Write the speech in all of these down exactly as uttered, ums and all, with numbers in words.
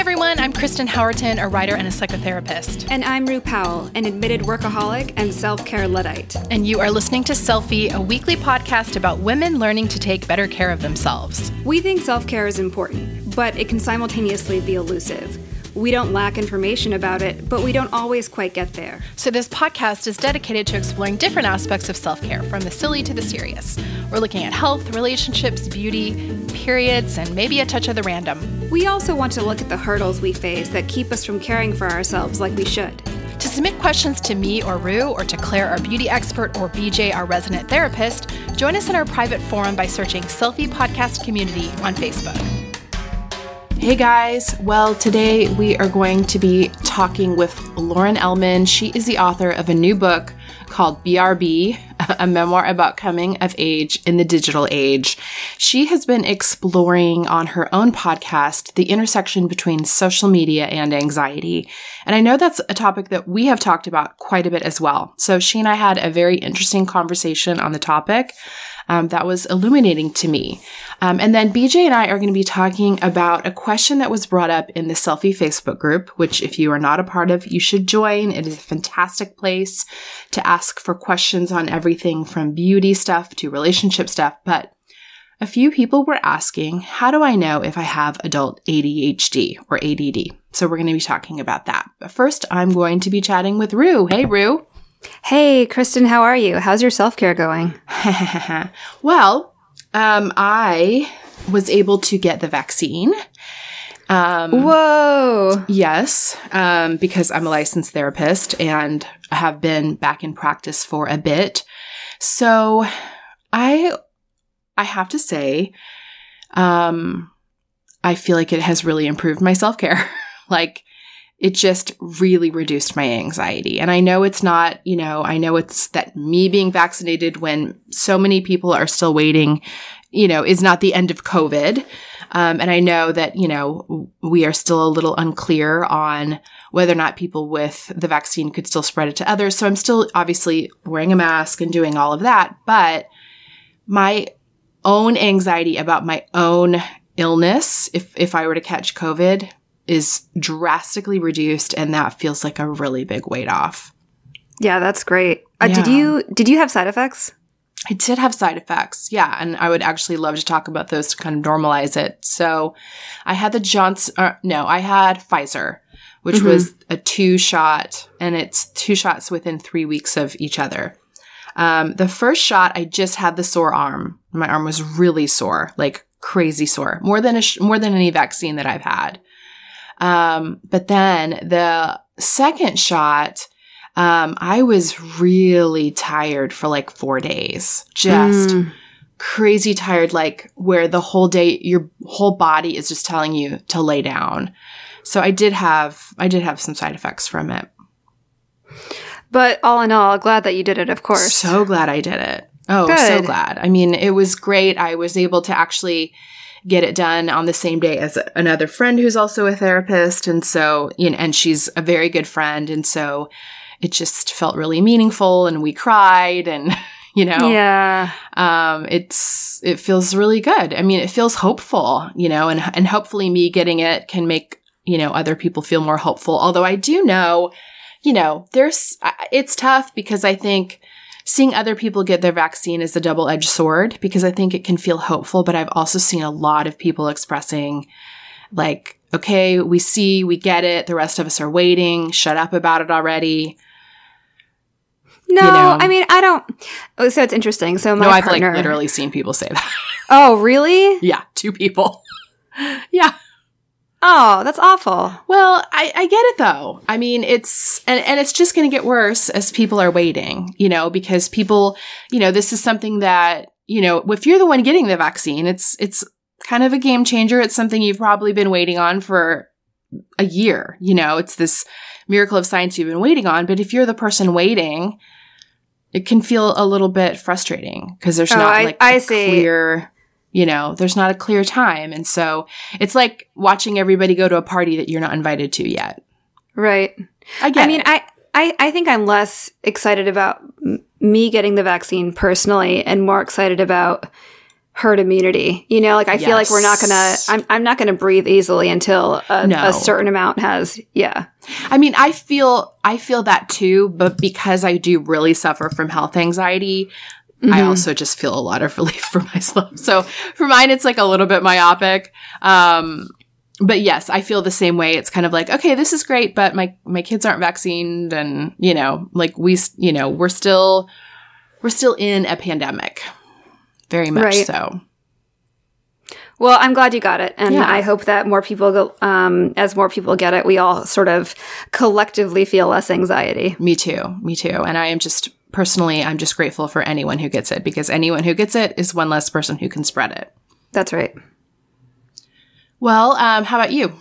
everyone, I'm Kristen Howerton, a writer and a psychotherapist. And I'm Rue Powell, an admitted workaholic and self-care Luddite. And you are listening to Selfie, a weekly podcast about women learning to take better care of themselves. We think self-care is important, but it can simultaneously be elusive. We don't lack information about it, but we don't always quite get there. So this podcast is dedicated to exploring different aspects of self-care, from the silly to the serious. We're looking at health, relationships, beauty, periods, and maybe a touch of the random. We also want to look at the hurdles we face that keep us from caring for ourselves like we should. To submit questions to me or Rue, or to Claire, our beauty expert, or B J, our resident therapist, join us in our private forum by searching Selfie Podcast Community on Facebook. Hey guys, well today we are going to be talking with Lauren Elman. She is the author of a new book called B R B, a memoir about coming of age in the digital age. She has been exploring on her own podcast the intersection between social media and anxiety. And I know that's a topic that we have talked about quite a bit as well. So she and I had a very interesting conversation on the topic. Um, that was illuminating to me. Um, and then B J and I are going to be talking about a question that was brought up in the Selfie Facebook group, which if you are not a part of, you should join. It is a fantastic place to ask for questions on everything from beauty stuff to relationship stuff. But a few people were asking, how do I know if I have adult A D H D or A D D? So we're going to be talking about that. But first, I'm going to be chatting with Rue. Hey, Rue. Hey, Kristen, how are you? How's your self-care going? Well, um, I was able to get the vaccine. Um, Whoa. Yes, um, because I'm a licensed therapist and have been back in practice for a bit. So I, I have to say, um, I feel like it has really improved my self-care. Like, it just really reduced my anxiety. And I know it's not, you know, I know it's that me being vaccinated when so many people are still waiting, you know, is not the end of COVID. Um, and I know that, you know, we are still a little unclear on whether or not people with the vaccine could still spread it to others. So I'm still obviously wearing a mask and doing all of that. But my own anxiety about my own illness, if, if I were to catch COVID, is drastically reduced, and that feels like a really big weight off. Yeah, that's great. Uh, Yeah. Did you did you have side effects? I did have side effects, yeah, and I would actually love to talk about those to kind of normalize it. So I had the Johnson, uh, no, I had Pfizer, which mm-hmm. was a two shot, and it's two shots within three weeks of each other. Um, the first shot, I just had the sore arm. My arm was really sore, like crazy sore, more than a sh- more than any vaccine that I've had. Um, but then the second shot, um, I was really tired for like four days, just mm. crazy tired, like where the whole day, your whole body is just telling you to lay down. So I did have, I did have some side effects from it. But all in all, glad that you did it, of course. So glad I did it. Oh, Good. So glad. I mean, it was great. I was able to actually get it done on the same day as another friend who's also a therapist. And so, you know, and she's a very good friend. And so it just felt really meaningful, and we cried, and, you know, yeah, um, it's, it feels really good. I mean, it feels hopeful, you know, and, and hopefully me getting it can make, you know, other people feel more hopeful. Although I do know, you know, there's, it's tough because I think seeing other people get their vaccine is a double-edged sword, because I think it can feel hopeful, but I've also seen a lot of people expressing like, okay, we see, we get it. The rest of us are waiting. Shut up about it already. No, you know? I mean, I don't. Oh, so it's interesting. So my no, I've partner, like literally seen people say that. Oh, really? Yeah, two people. Yeah. Oh, that's awful. Well, I, I get it though. I mean, it's, and, and it's just going to get worse as people are waiting, you know, because people, you know, this is something that, you know, if you're the one getting the vaccine, it's, it's kind of a game changer. It's something you've probably been waiting on for a year. You know, it's this miracle of science you've been waiting on. But if you're the person waiting, it can feel a little bit frustrating because there's oh, not I, like I a see. clear, you know, there's not a clear time. And so it's like watching everybody go to a party that you're not invited to yet. Right. I get I mean, it. I, I, I think I'm less excited about m- me getting the vaccine personally and more excited about herd immunity. You know, like I yes. feel like we're not going to, I'm, I'm not going to breathe easily until a, no. a certain amount has, yeah. I mean, I feel, I feel that too, but because I do really suffer from health anxiety, mm-hmm. I also just feel a lot of relief for myself. So for mine, it's like a little bit myopic. Um, but yes, I feel the same way. It's kind of like, okay, this is great, but my, my kids aren't vaccinated and, you know, like we, you know, we're still, we're still in a pandemic. Very much right. so. Well, I'm glad you got it. And yeah. I hope that more people go, um, as more people get it, we all sort of collectively feel less anxiety. Me too. Me too. And I am just, personally, I'm just grateful for anyone who gets it, because anyone who gets it is one less person who can spread it. That's right. Well, um, how about you?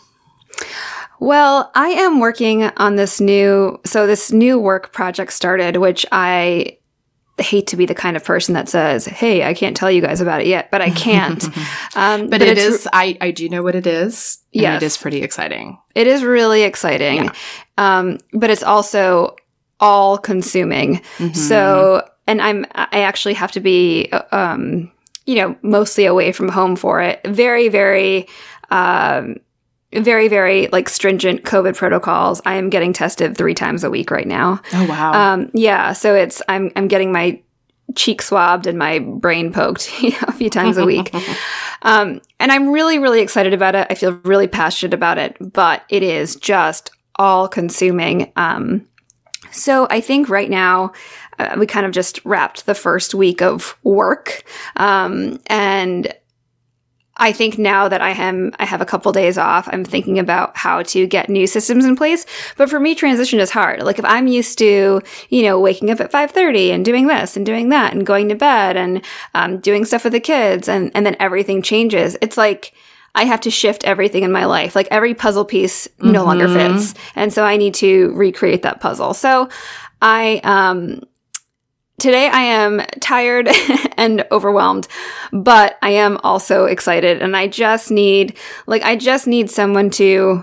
Well, I am working on this new, so this new work project started, which I hate to be the kind of person that says, hey, I can't tell you guys about it yet, but I can't. Um, but, but it is, I, I do know what it is. And yes. It is pretty exciting. It is really exciting. Yeah. Um, but it's also all consuming. Mm-hmm. So, and I'm, I actually have to be, um, you know, mostly away from home for it. Very, very, um, very, very like stringent COVID protocols. I am getting tested three times a week right now. Oh, wow. Um, yeah. So it's, I'm, I'm getting my cheek swabbed and my brain poked you know, a few times a week. um, and I'm really, really excited about it. I feel really passionate about it, but it is just all consuming. Um, so I think right now, uh, we kind of just wrapped the first week of work. Um, and I think now that I am, I have a couple days off, I'm thinking about how to get new systems in place. But for me, transition is hard. Like if I'm used to, you know, waking up at five thirty and doing this and doing that and going to bed and um, doing stuff with the kids and, and then everything changes. It's like I have to shift everything in my life. Like every puzzle piece mm-hmm. no longer fits. And so I need to recreate that puzzle. So I, um, Today I am tired and overwhelmed, but I am also excited, and I just need, like, I just need someone to,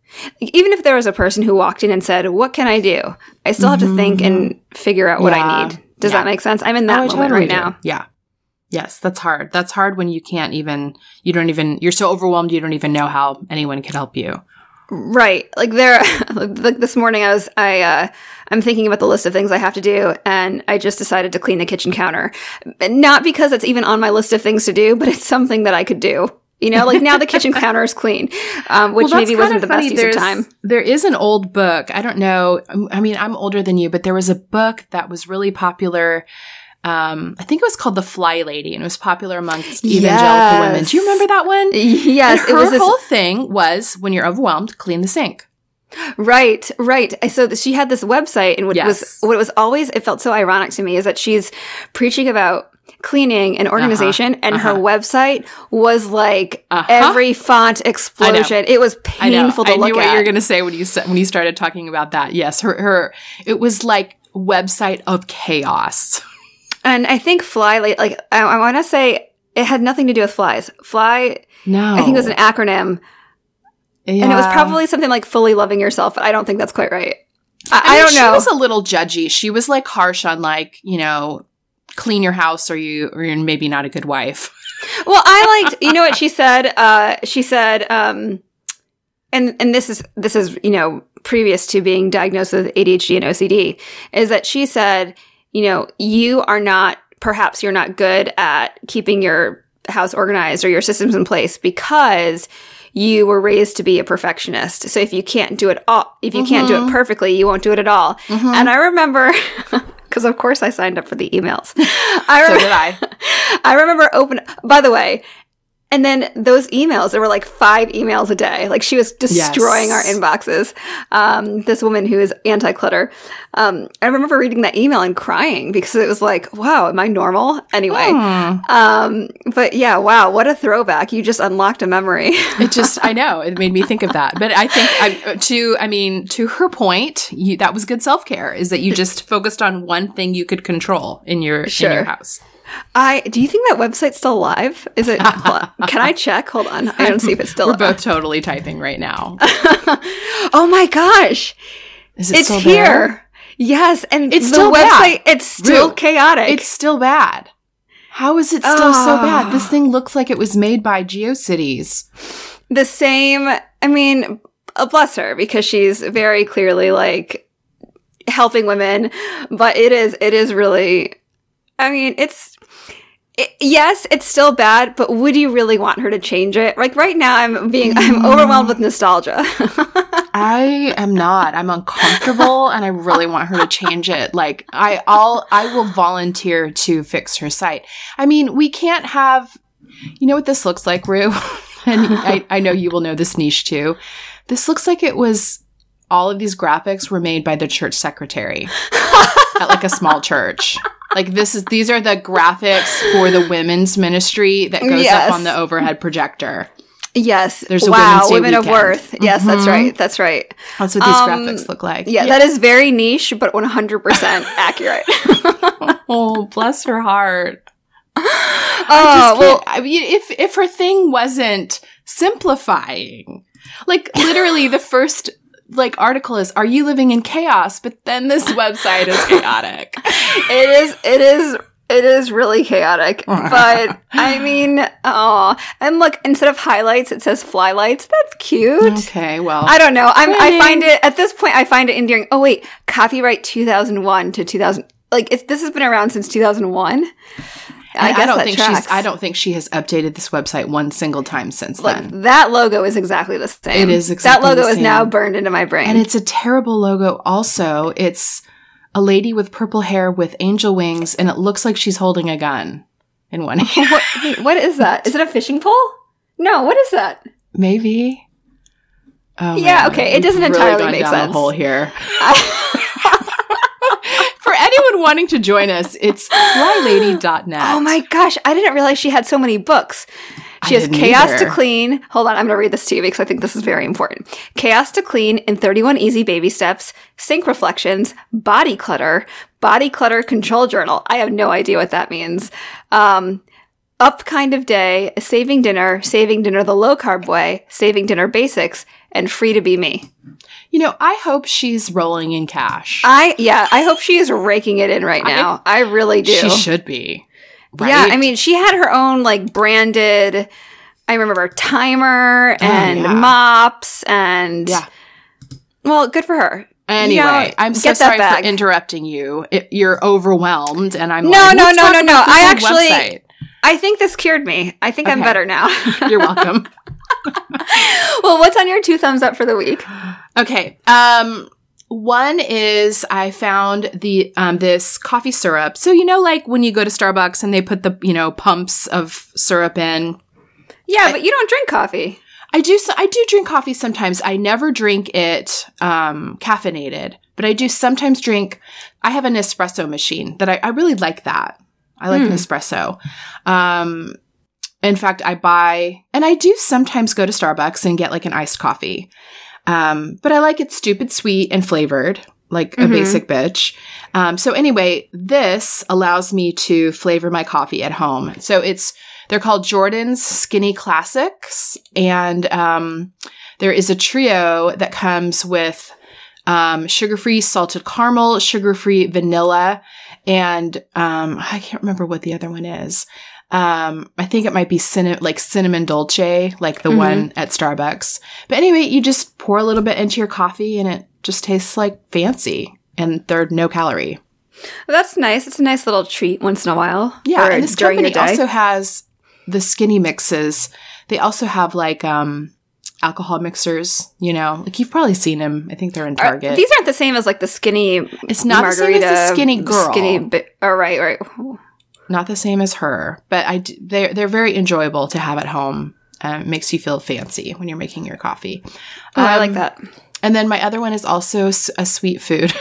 even if there was a person who walked in and said, what can I do? I still have mm-hmm. to think and figure out what yeah. I need. Does yeah. that make sense? I'm in that oh, moment totally right do. now. Yeah. Yes, that's hard. That's hard when you can't even, you don't even, you're so overwhelmed you don't even know how anyone can help you. Right. Like there, like this morning I was, I, uh, I'm thinking about the list of things I have to do, and I just decided to clean the kitchen counter. Not because it's even on my list of things to do, but it's something that I could do. You know, like now the kitchen counter is clean, um, which well, maybe wasn't the funny. best use There's, of time. There is an old book. I don't know. I mean, I'm older than you, but there was a book that was really popular. Um, I think it was called The Fly Lady, and it was popular amongst evangelical yes. women. Do you remember that one? Yes. And her it was this- whole thing was, when you're overwhelmed, clean the sink. Right, right. So she had this website, and what yes. was what was always, it felt so ironic to me, is that she's preaching about cleaning and organization, uh-huh. and uh-huh. her website was like uh-huh. every font explosion. It was painful to I look at. I knew what you were going to say when you said, when you started talking about that. Yes, her her it was like website of chaos. And I think Fly, like, like I, I want to say it had nothing to do with flies. Fly, no, I think it was an acronym. Yeah. And it was probably something like fully loving yourself, but I don't think that's quite right. I, I, I mean, don't know. She was a little judgy. She was like harsh on like, you know, clean your house or you or you're maybe not a good wife. Well, I liked, you know what she said? Uh, she said, um, and and this is this is, you know, previous to being diagnosed with A D H D and O C D, is that she said, you know, you are not, perhaps you're not good at keeping your house organized or your systems in place because you were raised to be a perfectionist. So if you can't do it all, if you mm-hmm. can't do it perfectly, you won't do it at all. Mm-hmm. And I remember, because of course I signed up for the emails. I rem- so did I. I remember open, by the way, and then those emails, there were like five emails a day. Like she was destroying yes. our inboxes. Um, this woman who is anti-clutter. Um, I remember reading that email and crying because it was like, wow, am I normal? Anyway. Mm. Um, but yeah, wow, what a throwback. You just unlocked a memory. It just, I know, it made me think of that. But I think I, to, I mean, to her point, you, that was good self-care, is that you just focused on one thing you could control in your, sure. in your house. I do you think that website's still live? Is it? Can I check? Hold on. I don't see if it's still. We're both totally typing right now. Oh my gosh! Is it it's still here? There? Yes, and it's the still website. Bad. It's still Rude. chaotic. It's still bad. How is it still oh. so bad? This thing looks like it was made by GeoCities. The same, I mean, uh, bless her, because she's very clearly like helping women, but it is, it is really, I mean, it's, it, yes, it's still bad, but would you really want her to change it? Like right now I'm being, I'm overwhelmed with nostalgia. I am not. I'm uncomfortable and I really want her to change it. Like I, I'll, I will volunteer to fix her site. I mean, we can't have, you know what this looks like, Rue? And I, I know you will know this niche too. This looks like it was, all of these graphics were made by the church secretary at like a small church. Like this is, these are the graphics for the women's ministry that goes yes. up on the overhead projector. Yes. There's a wow. Women's Day Women weekend. of Worth. Yes, mm-hmm. that's right. That's right. That's what these um, graphics look like. Yeah, yeah, that is very niche, but one hundred percent accurate. Oh, bless her heart. Oh, well, I mean, if, if her thing wasn't simplifying, like literally the first like article is, are you living in chaos? But then this website is chaotic. It is, it is, it is really chaotic. But I mean, oh, and look, instead of highlights, it says flylights. That's cute. Okay, well, I don't know. I'm, I find it, at this point, I find it endearing. Oh wait, copyright two thousand one to two thousand. Like, if this has been around since two thousand one. I, guess I don't that think tracks. she's. I don't think she has updated this website one single time since Look, then. That logo is exactly the same. It is exactly that logo the is same. now burned into my brain, and it's a terrible logo. Also, it's a lady with purple hair with angel wings, and it looks like she's holding a gun in one hand. what, wait, what is that? Is it a fishing pole? No, what is that? Maybe. Oh, yeah. man. Okay, it doesn't We've entirely really gone make down sense. The hole here. For anyone wanting to join us, it's fly lady dot net. Oh my gosh, I didn't realize she had so many books. She I has didn't Chaos either. to Clean. Hold on, I'm going to read this to you because I think this is very important. Chaos to Clean in thirty-one Easy Baby Steps, Sync Reflections, Body Clutter, Body Clutter Control Journal. I have no idea what that means. Um, Up Kind of Day, Saving Dinner, Saving Dinner the Low Carb Way, Saving Dinner Basics, and Free to Be Me. You know, I hope she's rolling in cash. I, yeah, I hope she is raking it in right now. I, I really do. She should be. Right? Yeah, I mean, she had her own, like, branded, I remember, timer and oh, yeah. mops and, yeah. well, good for her. Anyway, you know, I'm so get sorry that for bag. interrupting you. It, you're overwhelmed, and I'm no, like, no, let's no, talk no, no. about this I old actually, website. I think this cured me. I think Okay. I'm better now. You're welcome. Well, what's on your two thumbs up for the week? Okay. Um, one is I found the um this coffee syrup. So you know, like when you go to Starbucks and they put the you know pumps of syrup in. Yeah, I, but you don't drink coffee. I do. I do drink coffee sometimes. I never drink it um, caffeinated, but I do sometimes drink. I have an espresso machine that I, I really like. That I like mm. an espresso. Um, in fact, I buy, and I do sometimes go to Starbucks and get like an iced coffee. Um, but I like it stupid sweet and flavored, like mm-hmm. a basic bitch. Um, so anyway, this allows me to flavor my coffee at home. So it's, they're called Jordan's Skinny Classics. And, um, there is a trio that comes with, um, sugar-free salted caramel, sugar-free vanilla, and, um, I can't remember what the other one is. Um, I think it might be cin- like cinnamon dolce, like the mm-hmm. one at Starbucks. But anyway, you just pour a little bit into your coffee and it just tastes like fancy, and they're no calorie. Well, that's nice. It's a nice little treat once in a while. Yeah, and this during company your day. also has the skinny mixes. They also have like um, alcohol mixers, you know. Like you've probably seen them. I think they're in Target. Are, these aren't the same as like the skinny It's not margarita, the same as the skinny girl. Skinny bi- oh, right, right. Not the same as her, but I d- they're, they're very enjoyable to have at home. Um, it makes you feel fancy when you're making your coffee. Oh, um, I like that. And then my other one is also s- a sweet food.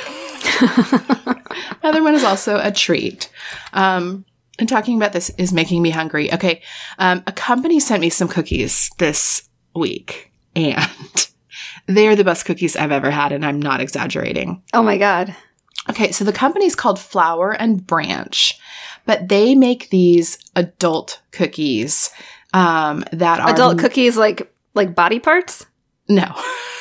My other one is also a treat. Um, and talking about this is making me hungry. Okay. Um, a company sent me some cookies this week, and they're the best cookies I've ever had, and I'm not exaggerating. Oh my God. Okay. So the company's called Flower and Branch, but they make these adult cookies um, that are adult cookies like like body parts. No.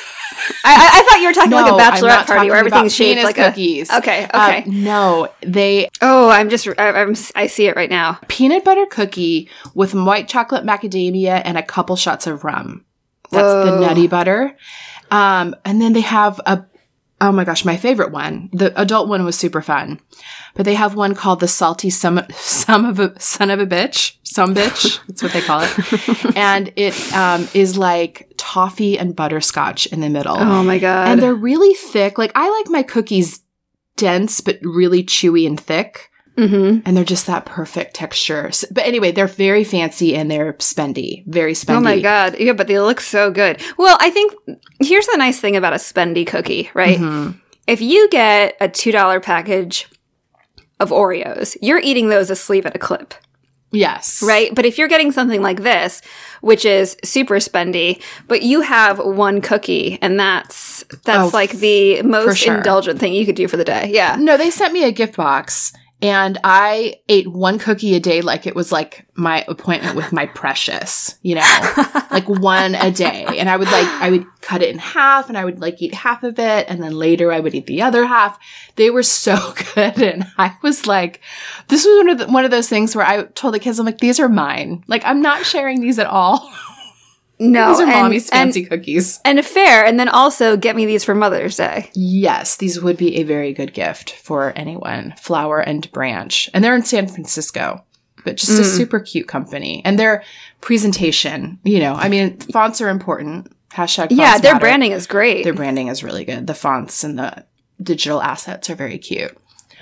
I, I thought you were talking No, like a I'm bachelorette not party talking where everything's about shaped penis like cookies. a. Okay, Uh, okay. no, they oh, I'm just. I, I'm. I see it right now. peanut butter cookie with white chocolate macadamia and a couple shots of rum. That's Whoa. the nutty butter. Um, and then they have a, oh my gosh, my favorite one. The adult one was super fun. But they have one called the salty some, some of a, son of a bitch. Some bitch. That's what they call it. And it um, is like toffee and butterscotch in the middle. Oh my God. And they're really thick. Like I like my cookies dense, but really chewy and thick. Mm-hmm. And they're just that perfect texture. So, but anyway, they're very fancy and they're spendy. Very spendy. Oh my God. Yeah, but they look so good. Well, I think here's the nice thing about a spendy cookie, right? Mm-hmm. If you get a two dollar package of Oreos, you're eating those asleep at a clip. Yes. Right? But if you're getting something like this, which is super spendy, but you have one cookie and that's that's Oh, like the most sure. indulgent thing you could do for the day. Yeah. No, they sent me a gift box and I ate one cookie a day like it was like my appointment with my precious, you know, like one a day. And I would like, I would cut it in half and I would like eat half of it. And then later I would eat the other half. They were so good. And I was like, this was one of the, one of those things where I told the kids, I'm like, these are mine. Like, I'm not sharing these at all. No. These are and, mommy's fancy and, cookies. And fair. And then also get me these for Mother's Day. Yes, these would be a very good gift for anyone. Flower and Branch. And they're in San Francisco, but just Mm. a super cute company. And their presentation, you know, I mean, fonts are important. Hashtag fonts Yeah, their matter. branding is great. Their branding is really good. The fonts and the digital assets are very cute.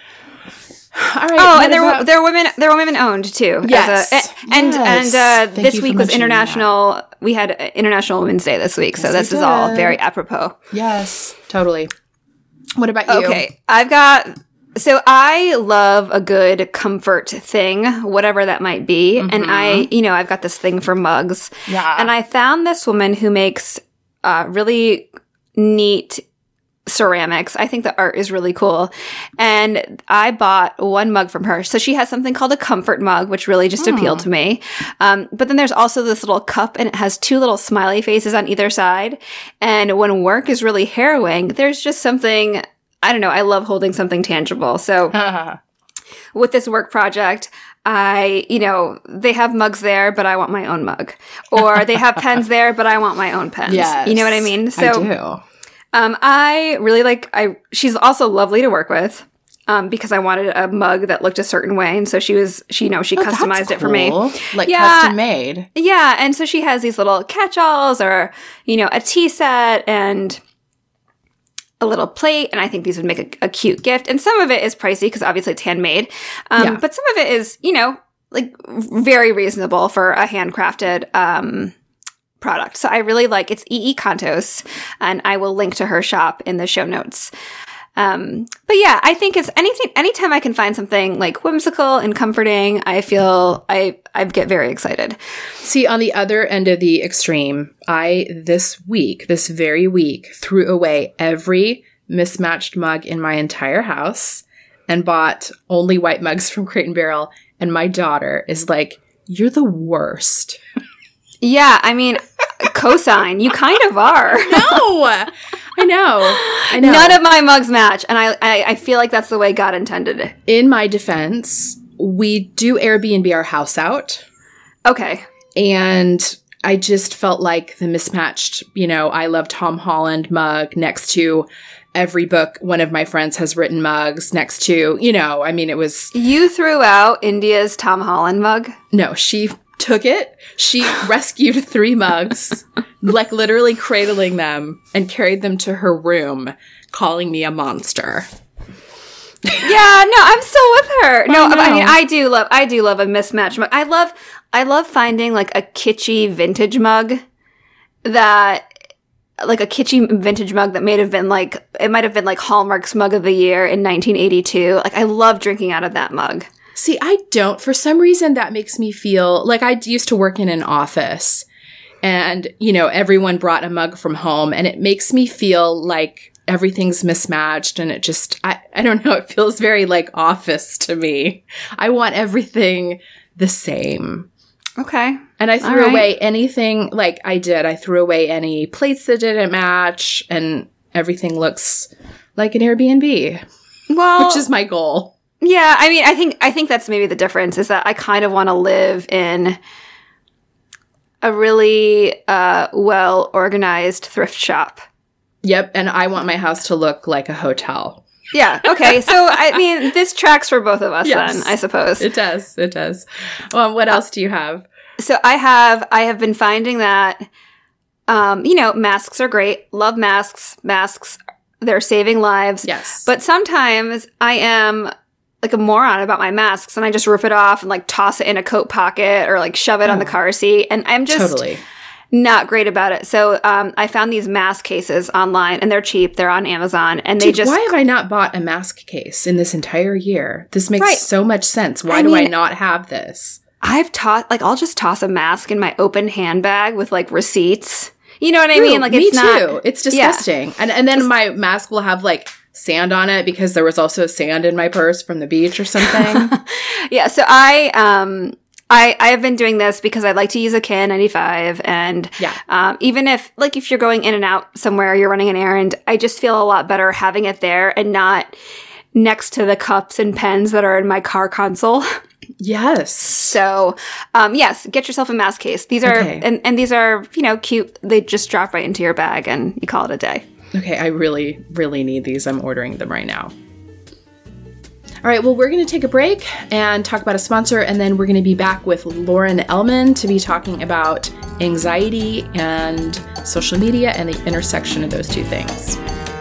All right. Oh, what and they're about- they're women they're women owned too. as Yes. a- and Yes. and uh, Thank this you for week was mentioning international. We had International Women's Day this week, so Yes, this we is all did. very apropos. Yes, totally. What about you? Okay, I've got. So I love a good comfort thing, whatever that might be, and I, you know, I've got this thing for mugs. Yeah. And I found this woman who makes uh, really neat ceramics. I think the art is really cool. And I bought one mug from her. So she has something called a comfort mug, which really just appealed to me. Um, but then there's also this little cup and it has two little smiley faces on either side. And when work is really harrowing, there's just something, I don't know, I love holding something tangible. So with this work project, I, you know, they have mugs there, but I want my own mug. Or they have pens there, but I want my own pens. Yes. You know what I mean? So I do. Um, I really like, I, she's also lovely to work with, um, because I wanted a mug that looked a certain way. And so she was, she, you know, she Oh, customized that's it for me. cool. Like Yeah. custom made. Yeah. And so she has these little catch-alls or, you know, a tea set and a little plate. And I think these would make a, a cute gift. And some of it is pricey because obviously it's handmade. Um, Yeah. but some of it is, you know, like very reasonable for a handcrafted, um, product. So I really like, it's E E Cantos, and I will link to her shop in the show notes. Um, but yeah, I think it's anything, anytime I can find something like whimsical and comforting, I feel, I, I get very excited. See, on the other end of the extreme, I, this week, this very week, threw away every mismatched mug in my entire house and bought only white mugs from Crate and Barrel. And my daughter is like, you're the worst. Yeah, I mean, cosign, you kind of are. No, I know. I know. None of my mugs match, and I, I, I feel like that's the way God intended it. In my defense, we do Airbnb our house out. Okay. And I just felt like the mismatched, you know, I love Tom Holland mug next to every book one of my friends has written mugs next to, you know, I mean, it was, You threw out India's Tom Holland mug? no, she took it. She rescued three mugs, like literally cradling them and carried them to her room, calling me a monster. Yeah, no, I'm still with her. No, I I, mean, know. I do love, I do love a mismatched mug. I love, I love finding like a kitschy vintage mug that, like a kitschy vintage mug that may have been like, it might have been like Hallmark's mug of the year in nineteen eighty-two. Like, I love drinking out of that mug. See, I don't. For some reason, that makes me feel like I used to work in an office and, you know, everyone brought a mug from home and it makes me feel like everything's mismatched and it just, I, I don't know, it feels very like office to me. I want everything the same. Okay. And I threw All right. away anything, like I did. I threw away any plates that didn't match, and everything looks like an Airbnb, Well, which is my goal. yeah, I mean, I think I think that's maybe the difference is that I kind of want to live in a really uh, well-organized thrift shop. Yep, and I want my house to look like a hotel. Yeah, okay. So, I mean, this tracks for both of us Yes. then, I suppose. It does. It does. Well, what else do you have? So I have I have been finding that um, you know, masks are great. Love masks. Masks, they're saving lives. Yes. But sometimes I am like a moron about my masks and I just rip it off and like toss it in a coat pocket or like shove it Oh. on the car seat. And I'm just Totally. not great about it. So um, I found these mask cases online and they're cheap. They're on Amazon and they Dude, just why have I not bought a mask case in this entire year? This makes Right. so much sense. Why I do I mean- not have this? I've taught like I'll just toss a mask in my open handbag with like receipts. You know what I Ooh, mean? Like me it's not too. It's disgusting. And and then my mask will have like sand on it because there was also sand in my purse from the beach or something. Yeah, so I um I I have been doing this because I like to use a K N ninety-five and Yeah. um even if like if you're going in and out somewhere, you're running an errand, I just feel a lot better having it there and not next to the cups and pens that are in my car console. Yes. So, um yes, get yourself a mask case. These are Okay. and and these are, you know, cute. They just drop right into your bag and you call it a day. Okay, I really, really need these. I'm ordering them right now. All right, well, we're going to take a break and talk about a sponsor, and then we're going to be back with Lauren Ellman to be talking about anxiety and social media and the intersection of those two things.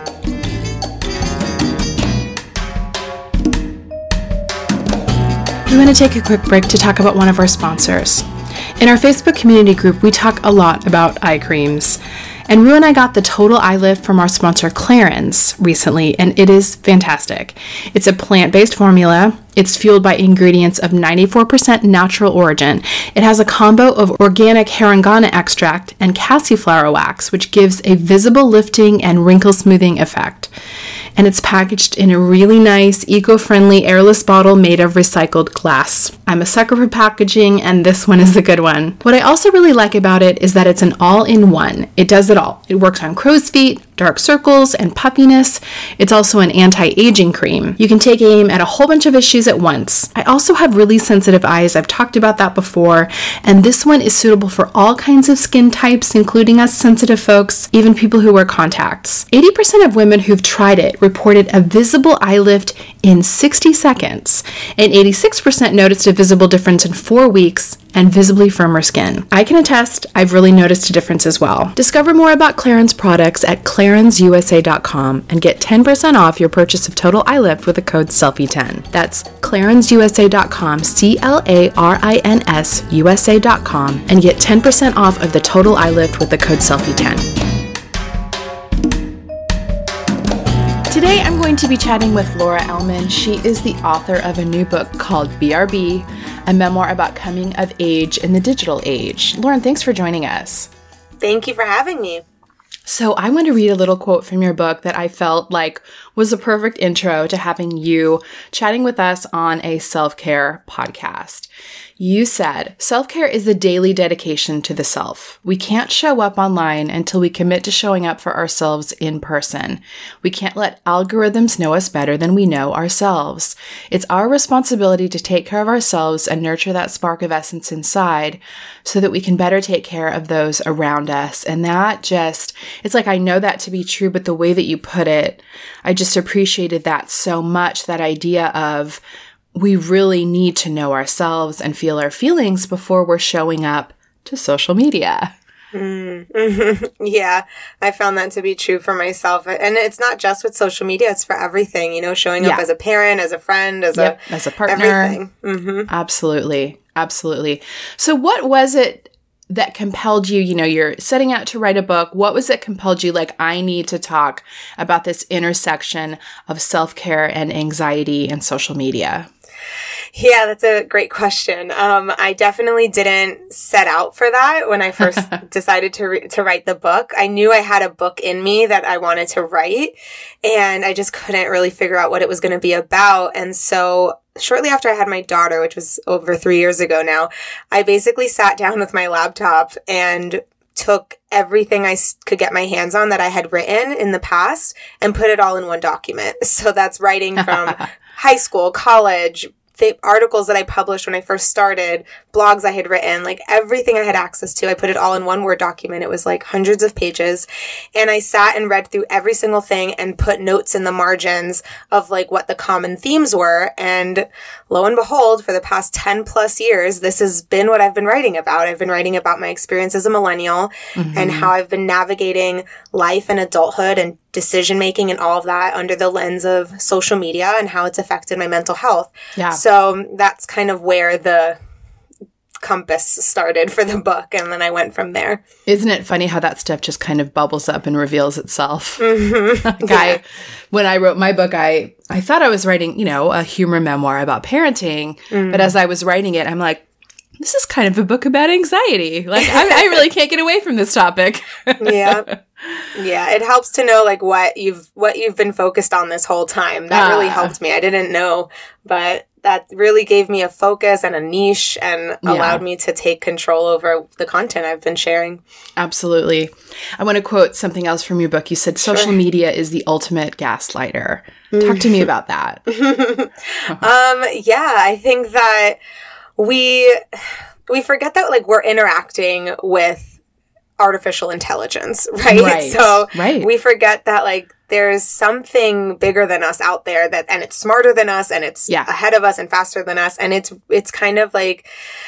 We want to take a quick break to talk about one of our sponsors. In our Facebook community group, we talk a lot about eye creams. And Rue and I got the Total Eye Lift from our sponsor Clarins recently, and it is fantastic. It's a plant-based formula. It's fueled by ingredients of ninety-four percent natural origin. It has a combo of organic Harangana extract and cassiflower wax, which gives a visible lifting and wrinkle smoothing effect. And it's packaged in a really nice, eco-friendly, airless bottle made of recycled glass. I'm a sucker for packaging, and this one is a good one. What I also really like about it is that it's an all-in-one. It does it all. It works on crow's feet, dark circles, and puffiness. It's also an anti-aging cream. You can take aim at a whole bunch of issues at once. I also have really sensitive eyes. I've talked about that before, and this one is suitable for all kinds of skin types, including us sensitive folks, even people who wear contacts. eighty percent of women who've tried it reported a visible eye lift in sixty seconds, and eighty-six percent noticed a visible difference in four weeks and visibly firmer skin. I can attest, I've really noticed a difference as well. Discover more about Clarins products at clarins u s a dot com and get ten percent off your purchase of Total Eye Lift with the code selfie ten. That's clarins u s a dot com, C L A R I N S U S A dot com, and get ten percent off of the Total Eye Lift with the code selfie ten. Today I'm going to be chatting with Laura Ellman. She is the author of a new book called B R B, a memoir about coming of age in the digital age. Lauren, thanks for joining us. Thank you for having me. So I want to read a little quote from your book that I felt like was a perfect intro to having you chatting with us on a self-care podcast. You said, self-care is the daily dedication to the self. We can't show up online until we commit to showing up for ourselves in person. We can't let algorithms know us better than we know ourselves. It's our responsibility to take care of ourselves and nurture that spark of essence inside so that we can better take care of those around us. And that just, it's like I know that to be true, but the way that you put it, I just appreciated that so much, that idea of we really need to know ourselves and feel our feelings before we're showing up to social media. Mm-hmm. Yeah, I found that to be true for myself. And it's not just with social media, it's for everything, you know, showing up Yeah. as a parent, as a friend, as Yep, a, as a partner. everything. Mm-hmm. Absolutely. Absolutely. So what was it that compelled you? You know, you're setting out to write a book. What was it compelled you? Like, I need to talk about this intersection of self-care and anxiety and social media. Yeah, that's a great question. Um, I definitely didn't set out for that when I first decided to re- to write the book. I knew I had a book in me that I wanted to write, and I just couldn't really figure out what it was going to be about. And so shortly after I had my daughter, which was over three years ago now, I basically sat down with my laptop and took everything I could get my hands on that I had written in the past and put it all in one document. So that's writing from high school, college, the articles that I published when I first started, blogs I had written, like everything I had access to, I put it all in one Word document. It was like hundreds of pages. And I sat and read through every single thing and put notes in the margins of like what the common themes were. And lo and behold, for the past ten plus years, this has been what I've been writing about. I've been writing about my experience as a millennial mm-hmm. and how I've been navigating life and adulthood and decision making and all of that under the lens of social media and how it's affected my mental health. Yeah. So that's kind of where the compass started for the book, and then I went from there. Isn't it funny how that stuff just kind of bubbles up and reveals itself? Mm-hmm. like yeah. I, when I wrote my book, I, I thought I was writing, you know, a humor memoir about parenting, mm-hmm. but as I was writing it, I'm like, this is kind of a book about anxiety. Like, I, I really can't get away from this topic. yeah. Yeah. It helps to know like what you've, what you've been focused on this whole time. That uh, really helped me. I didn't know, but that really gave me a focus and a niche and yeah. allowed me to take control over the content I've been sharing. Absolutely. I want to quote something else from your book. You said social sure. media is the ultimate gaslighter. Talk to me about that. um, yeah, I think that we, we forget that like we're interacting with artificial intelligence, right? Right. So right. we forget that like there's something bigger than us out there that, and it's smarter than us and it's yeah. ahead of us and faster than us. And it's, it's kind of like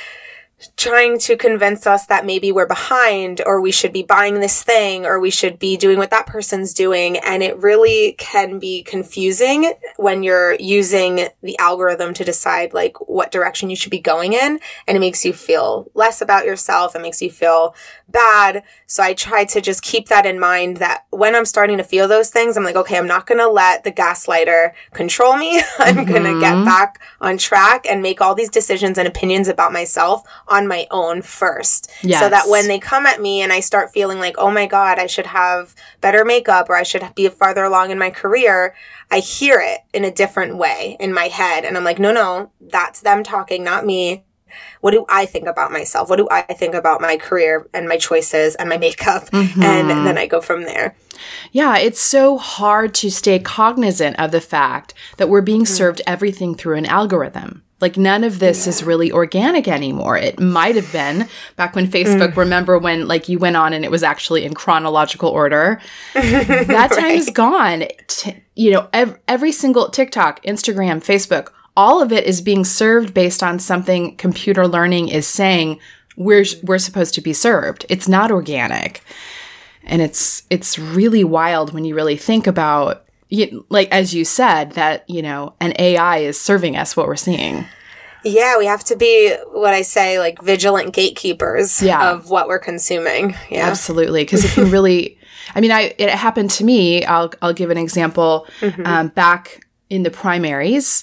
trying to convince us that maybe we're behind or we should be buying this thing or we should be doing what that person's doing. And it really can be confusing when you're using the algorithm to decide like what direction you should be going in. And it makes you feel less about yourself. It makes you feel bad. So I try to just keep that in mind that when I'm starting to feel those things, I'm like, okay, I'm not going to let the gaslighter control me. I'm mm-hmm. going to get back on track and make all these decisions and opinions about myself on my own first. Yes. So that when they come at me and I start feeling like, oh my God, I should have better makeup or I should be farther along in my career, I hear it in a different way in my head. And I'm like, no, no, that's them talking, not me. What do I think about myself? What do I think about my career and my choices and my makeup? Mm-hmm. And then I go from there. Yeah, it's so hard to stay cognizant of the fact that we're being mm-hmm. served everything through an algorithm. Like none of this yeah. is really organic anymore. It might have been back when Facebook, mm. remember when like you went on and it was actually in chronological order. That time right. is gone. T- you know, ev- every single TikTok, Instagram, Facebook, all of it is being served based on something computer learning is saying we're we're supposed to be served. It's not organic. And it's it's really wild when you really think about, you, like, as you said, that, you know, an A I is serving us what we're seeing. Yeah, we have to be, what I say, like vigilant gatekeepers yeah. of what we're consuming. Yeah, absolutely. Because it can really, I mean, I it happened to me. I'll I'll give an example. Mm-hmm. Um, back in the primaries,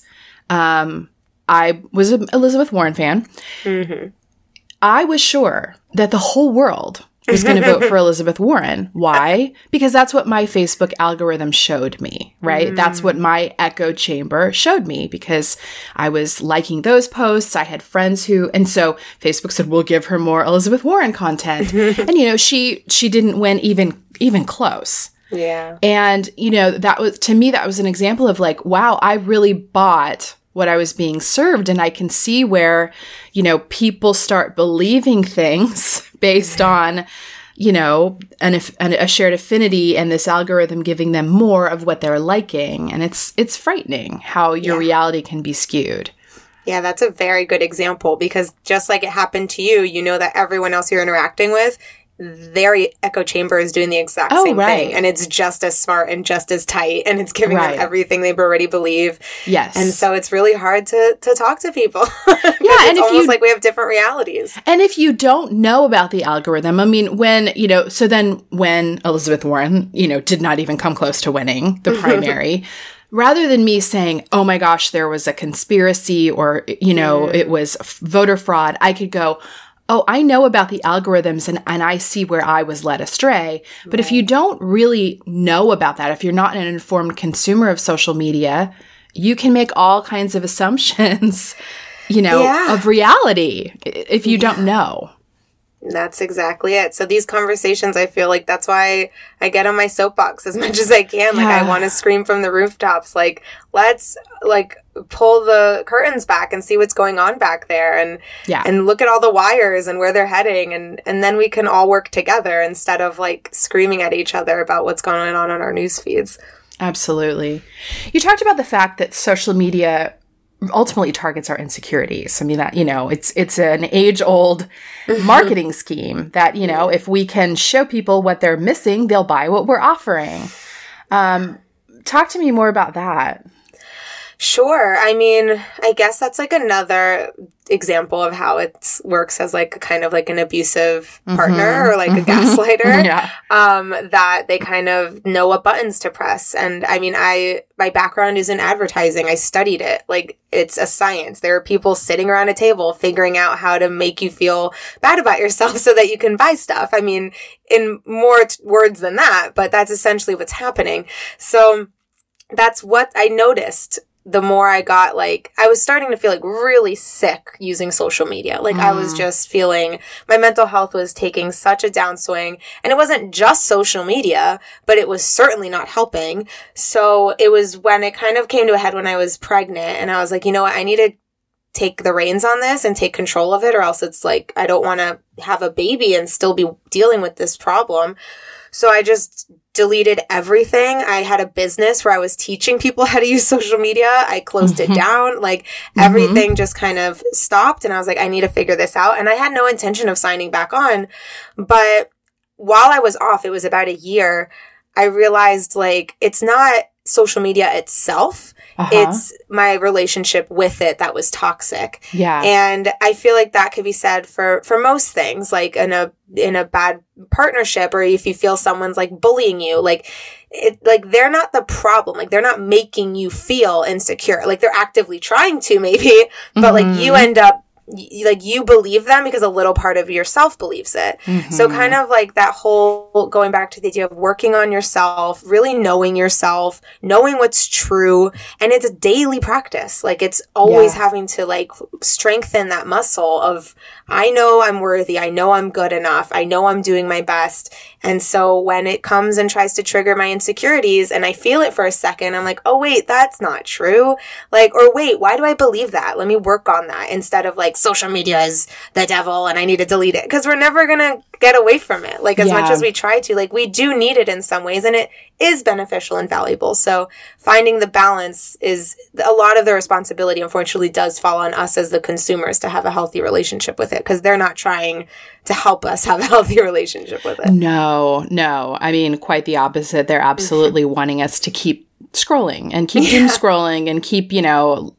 um, I was an Elizabeth Warren fan. Mm-hmm. I was sure that the whole world was going to vote for Elizabeth Warren. Why? Because that's what my Facebook algorithm showed me, right? Mm. That's what my echo chamber showed me because I was liking those posts. I had friends who, and so Facebook said, we'll give her more Elizabeth Warren content. And, you know, she, she didn't win even, even close. Yeah. And, you know, that was, to me, that was an example of like, wow, I really bought what I was being served. And I can see where, you know, people start believing things based on, you know, an, an, a shared affinity and this algorithm giving them more of what they're liking. And it's, it's frightening how your yeah. reality can be skewed. Yeah, that's a very good example because just like it happened to you, you know that everyone else you're interacting with, their echo chamber is doing the exact oh, same right. thing. And it's just as smart and just as tight. And it's giving right. them everything they already believe. Yes. And so it's really hard to, to talk to people. Yeah. And it's if almost you, like we have different realities. And if you don't know about the algorithm, I mean, when, you know, so then when Elizabeth Warren, you know, did not even come close to winning the primary, rather than me saying, oh my gosh, there was a conspiracy or, you know, mm. it was voter fraud, I could go, oh, I know about the algorithms and, and I see where I was led astray. But right. if you don't really know about that, if you're not an informed consumer of social media, you can make all kinds of assumptions, you know, yeah. of reality if you yeah. don't know. That's exactly it. So these conversations, I feel like that's why I get on my soapbox as much as I can. Like yeah. I want to scream from the rooftops, like, let's like pull the curtains back and see what's going on back there and, yeah. and look at all the wires and where they're heading. And, and then we can all work together instead of like screaming at each other about what's going on on our news feeds. Absolutely. You talked about the fact that social media ultimately targets our insecurities. I mean, that, you know, it's it's an age-old marketing scheme that, you know, if we can show people what they're missing, they'll buy what we're offering. Um, talk to me more about that. Sure. I mean, I guess that's like another example of how it works as like a kind of like an abusive partner mm-hmm. or like a gaslighter. yeah. Um, that they kind of know what buttons to press. And I mean, I, my background is in advertising. I studied it. Like it's a science. There are people sitting around a table figuring out how to make you feel bad about yourself so that you can buy stuff. I mean, in more t- words than that, but that's essentially what's happening. So that's what I noticed. The more I got, like, I was starting to feel like really sick using social media. Like mm. I was just feeling my mental health was taking such a downswing, and it wasn't just social media, but it was certainly not helping. So it was when it kind of came to a head when I was pregnant, and I was like, you know what, I need to take the reins on this and take control of it, or else it's like, I don't want to have a baby and still be dealing with this problem. So I just deleted everything. I had a business where I was teaching people how to use social media. I closed mm-hmm. it down. Like mm-hmm. everything just kind of stopped. And I was like, I need to figure this out. And I had no intention of signing back on. But while I was off, it was about a year, I realized like it's not social media itself. Uh-huh. It's my relationship with it that was toxic. Yeah. And I feel like that could be said for, for most things, like in a, in a bad partnership, or if you feel someone's like bullying you, like it, like they're not the problem. Like they're not making you feel insecure. Like they're actively trying to maybe, but mm-hmm. like you end up like you believe them because a little part of yourself believes it. Mm-hmm. So kind of like that whole going back to the idea of working on yourself, really knowing yourself, knowing what's true. And it's a daily practice. Like it's always yeah. having to like strengthen that muscle of, I know I'm worthy. I know I'm good enough. I know I'm doing my best. And so when it comes and tries to trigger my insecurities and I feel it for a second, I'm like, oh, wait, that's not true. Like, or wait, why do I believe that? Let me work on that instead of like social media is the devil and I need to delete it, because we're never going to get away from it. Like as yeah. much as we try to, like we do need it in some ways, and it is beneficial and valuable. So finding the balance is a lot of the responsibility, unfortunately, does fall on us as the consumers to have a healthy relationship with it, because they're not trying to help us have a healthy relationship with it. No, no. I mean, quite the opposite. They're absolutely wanting us to keep scrolling and keep doom yeah. scrolling and keep, you know,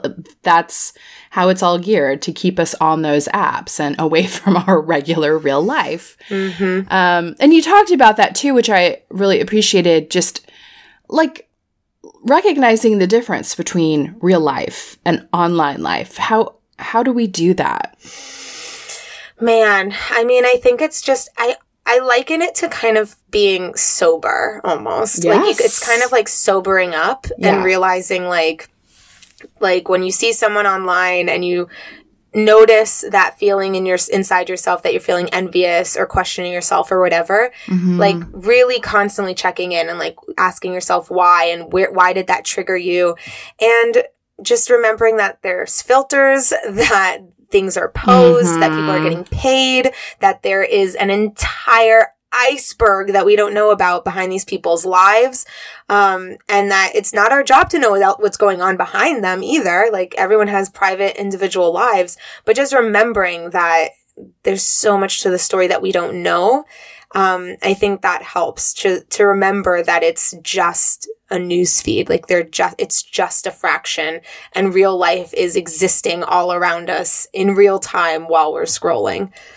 that's how it's all geared, to keep us on those apps and away from our regular real life. Mm-hmm. Um, and you talked about that too, which I really appreciated, just like recognizing the difference between real life and online life. How, how do we do that? Man, I mean, I think it's just, I, I liken it to kind of being sober almost. Yes. Like it's kind of like sobering up yeah. and realizing like, like when you see someone online and you notice that feeling in your inside yourself that you're feeling envious or questioning yourself or whatever, mm-hmm. like really constantly checking in and like asking yourself why and where, why did that trigger you? And just remembering that there's filters, that things are posed, mm-hmm. that people are getting paid, that there is an entire iceberg that we don't know about behind these people's lives. Um, and that it's not our job to know what's going on behind them either. Like everyone has private individual lives, but just remembering that there's so much to the story that we don't know. Um, I think that helps to, to remember that it's just a news feed. Like they're just, it's just a fraction, and real life is existing all around us in real time while we're scrolling.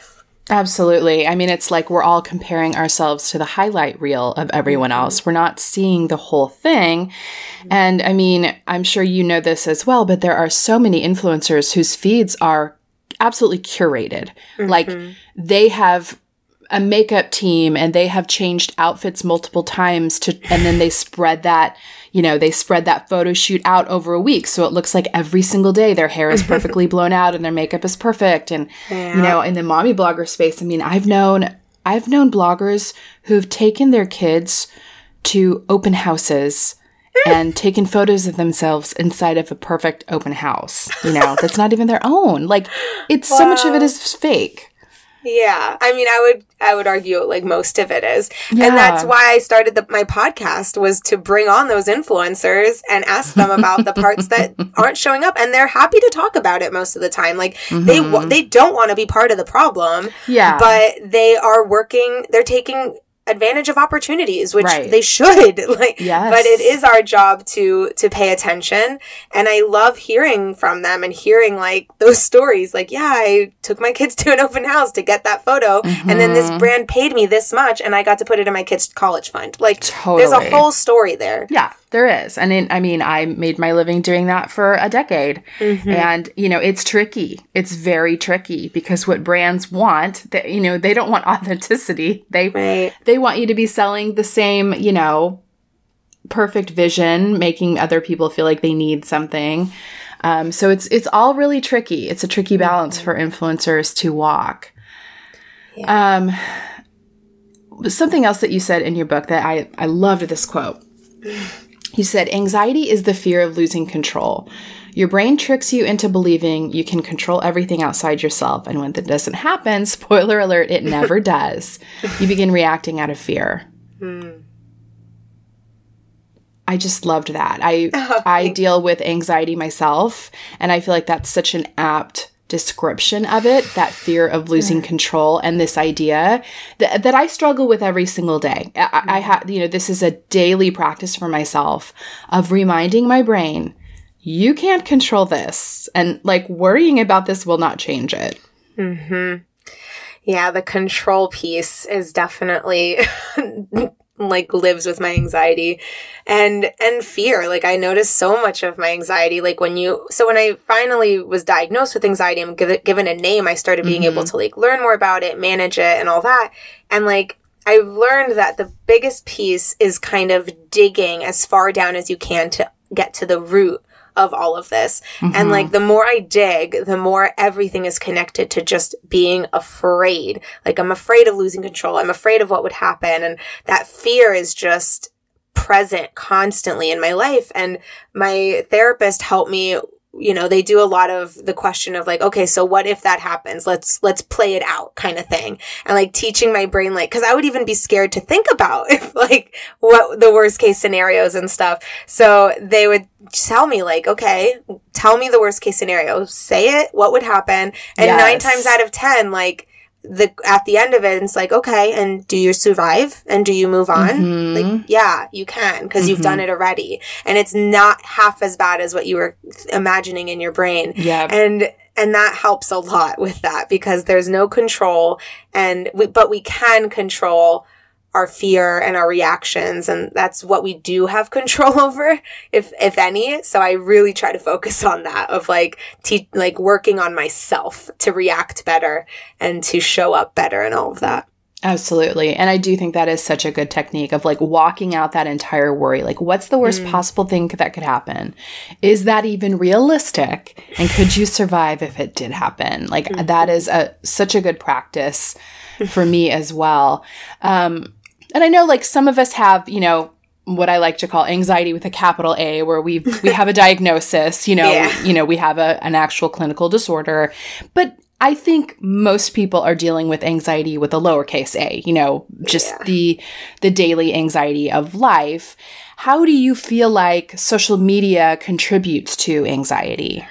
Absolutely. I mean, it's like we're all comparing ourselves to the highlight reel of everyone else. We're not seeing the whole thing. And I mean, I'm sure you know this as well, but there are so many influencers whose feeds are absolutely curated. Mm-hmm. Like they have a makeup team and they have changed outfits multiple times to, and then they spread that, you know, they spread that photo shoot out over a week. So it looks like every single day their hair is perfectly blown out and their makeup is perfect. And, yeah. you know, in the mommy blogger space, I mean, I've known, I've known bloggers who've taken their kids to open houses and taken photos of themselves inside of a perfect open house, you know, that's not even their own. Like it's wow. so much of it is fake. Yeah. I mean, I would, I would argue like most of it is. Yeah. And that's why I started the, my podcast was to bring on those influencers and ask them about the parts that aren't showing up. And they're happy to talk about it most of the time. Like mm-hmm. they, they don't want to be part of the problem. Yeah. But they are working, they're taking advantage of opportunities, which right. they should. Like, yes. but it is our job to to pay attention. And I love hearing from them and hearing like those stories. Like, yeah, I took my kids to an open house to get that photo, mm-hmm. and then this brand paid me this much, and I got to put it in my kids' college fund. Like, totally. There's a whole story there. Yeah. There is. And it, I mean, I made my living doing that for a decade. Mm-hmm. And, you know, it's tricky. It's very tricky because what brands want, they, you know, they don't want authenticity. They, right. they want you to be selling the same, you know, perfect vision, making other people feel like they need something. Um, so it's, it's all really tricky. It's a tricky balance mm-hmm. for influencers to walk. Yeah. Um, something else that you said in your book that I, I loved this quote. You said, anxiety is the fear of losing control. Your brain tricks you into believing you can control everything outside yourself. And when that doesn't happen, spoiler alert, it never does. You begin reacting out of fear. Hmm. I just loved that. I oh, I deal with anxiety myself. And I feel like that's such an apt description of it, that fear of losing control and this idea that, that I struggle with every single day. I, I have, you know, this is a daily practice for myself of reminding my brain, you can't control this. And like worrying about this will not change it. Mm-hmm. Yeah, the control piece is definitely like lives with my anxiety and and fear. Like I noticed so much of my anxiety like when you so when I finally was diagnosed with anxiety and give it, given a name, I started being mm-hmm. able to like learn more about it, manage it and all that. And like I've learned that the biggest piece is kind of digging as far down as you can to get to the root of all of this. Mm-hmm. And like the more I dig, the more everything is connected to just being afraid. Like I'm afraid of losing control. I'm afraid of what would happen. And that fear is just present constantly in my life. And my therapist helped me, you know, they do a lot of the question of like, okay, so what if that happens? Let's, let's play it out kind of thing. And like teaching my brain, like, cause I would even be scared to think about if like what the worst case scenarios and stuff. So they would tell me like, okay, tell me the worst case scenario, say it, what would happen? And yes. nine times out of ten, like, the at the end of it, it's like, okay, and do you survive? And do you move on? Mm-hmm. Like, yeah, you can, because mm-hmm. you've done it already. And it's not half as bad as what you were imagining in your brain. Yeah. And and that helps a lot with that, because there's no control, and we, but we can control our fear and our reactions, and that's what we do have control over, if if any. So I really try to focus on that, of like te- like working on myself to react better and to show up better and all of that. Absolutely. And I do think that is such a good technique of like walking out that entire worry. Like, what's the worst mm. possible thing that could happen? Is that even realistic? And could you survive if it did happen? Like mm-hmm. that is a such a good practice for me as well. Um, And I know like some of us have, you know, what I like to call anxiety with a capital A, where we we have a diagnosis, you know, yeah. you know, we have a, an actual clinical disorder. But I think most people are dealing with anxiety with a lowercase a, you know, just yeah. the the daily anxiety of life. How do you feel like social media contributes to anxiety?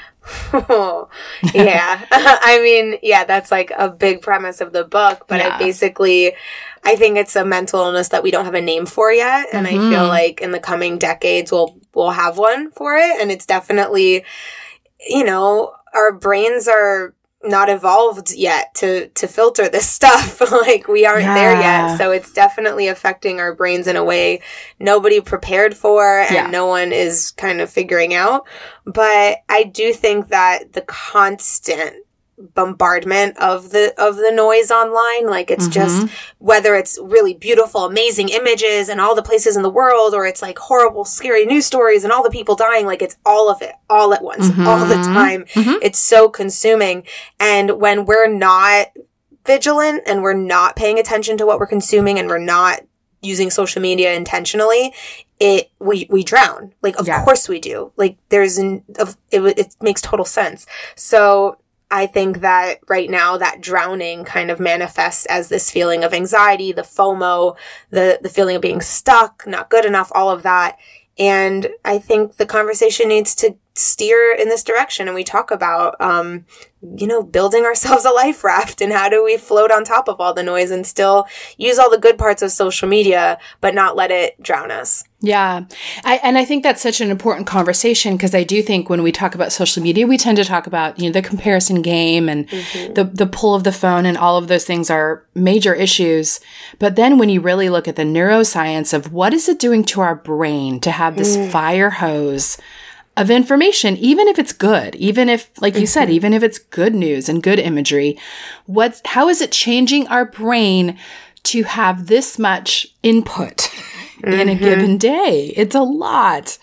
Oh, yeah. I mean, yeah, that's like a big premise of the book, but yeah. I basically, I think it's a mental illness that we don't have a name for yet. And mm-hmm. I feel like in the coming decades, we'll, we'll have one for it. And it's definitely, you know, our brains are, not evolved yet to to filter this stuff. Like we aren't yeah. there yet. So it's definitely affecting our brains in a way nobody prepared for and yeah. no one is kind of figuring out. But I do think that the constant bombardment of the of the noise online, like it's mm-hmm. just whether it's really beautiful, amazing images and all the places in the world, or it's like horrible, scary news stories and all the people dying, like it's all of it all at once, mm-hmm. all the time. Mm-hmm. It's so consuming. And when we're not vigilant and we're not paying attention to what we're consuming and we're not using social media intentionally, it we we drown. Like of yeah. course we do. Like there's an of it, it makes total sense. So I think that right now that drowning kind of manifests as this feeling of anxiety, the FOMO, the, the feeling of being stuck, not good enough, all of that. And I think the conversation needs to steer in this direction. And we talk about, um, you know, building ourselves a life raft and how do we float on top of all the noise and still use all the good parts of social media, but not let it drown us. Yeah. I, and I think that's such an important conversation because I do think when we talk about social media, we tend to talk about, you know, the comparison game and mm-hmm. the, the pull of the phone and all of those things are major issues. But then when you really look at the neuroscience of what is it doing to our brain to have this mm. fire hose of information, even if it's good, even if, like you mm-hmm. said, even if it's good news and good imagery, what's, how is it changing our brain to have this much input mm-hmm. in a given day? It's a lot.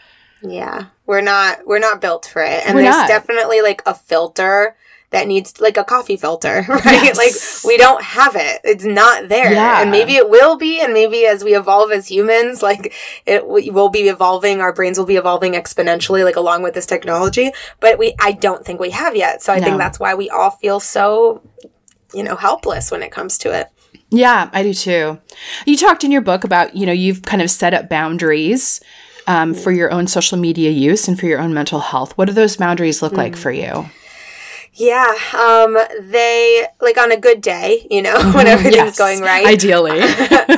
Yeah. We're not, we're not built for it. And we're there's not. definitely like a filter that needs like a coffee filter, right? Yes. Like we don't have it. It's not there. Yeah. And maybe it will be. And maybe as we evolve as humans, like it we will be evolving. Our brains will be evolving exponentially, like along with this technology. But we, I don't think we have yet. So I no. think that's why we all feel so, you know, helpless when it comes to it. Yeah, I do too. You talked in your book about, you know, you've kind of set up boundaries um, mm. for your own social media use and for your own mental health. What do those boundaries look mm. like for you? Yeah, um, they, like on a good day, you know, when everything's yes, going right. Ideally. um,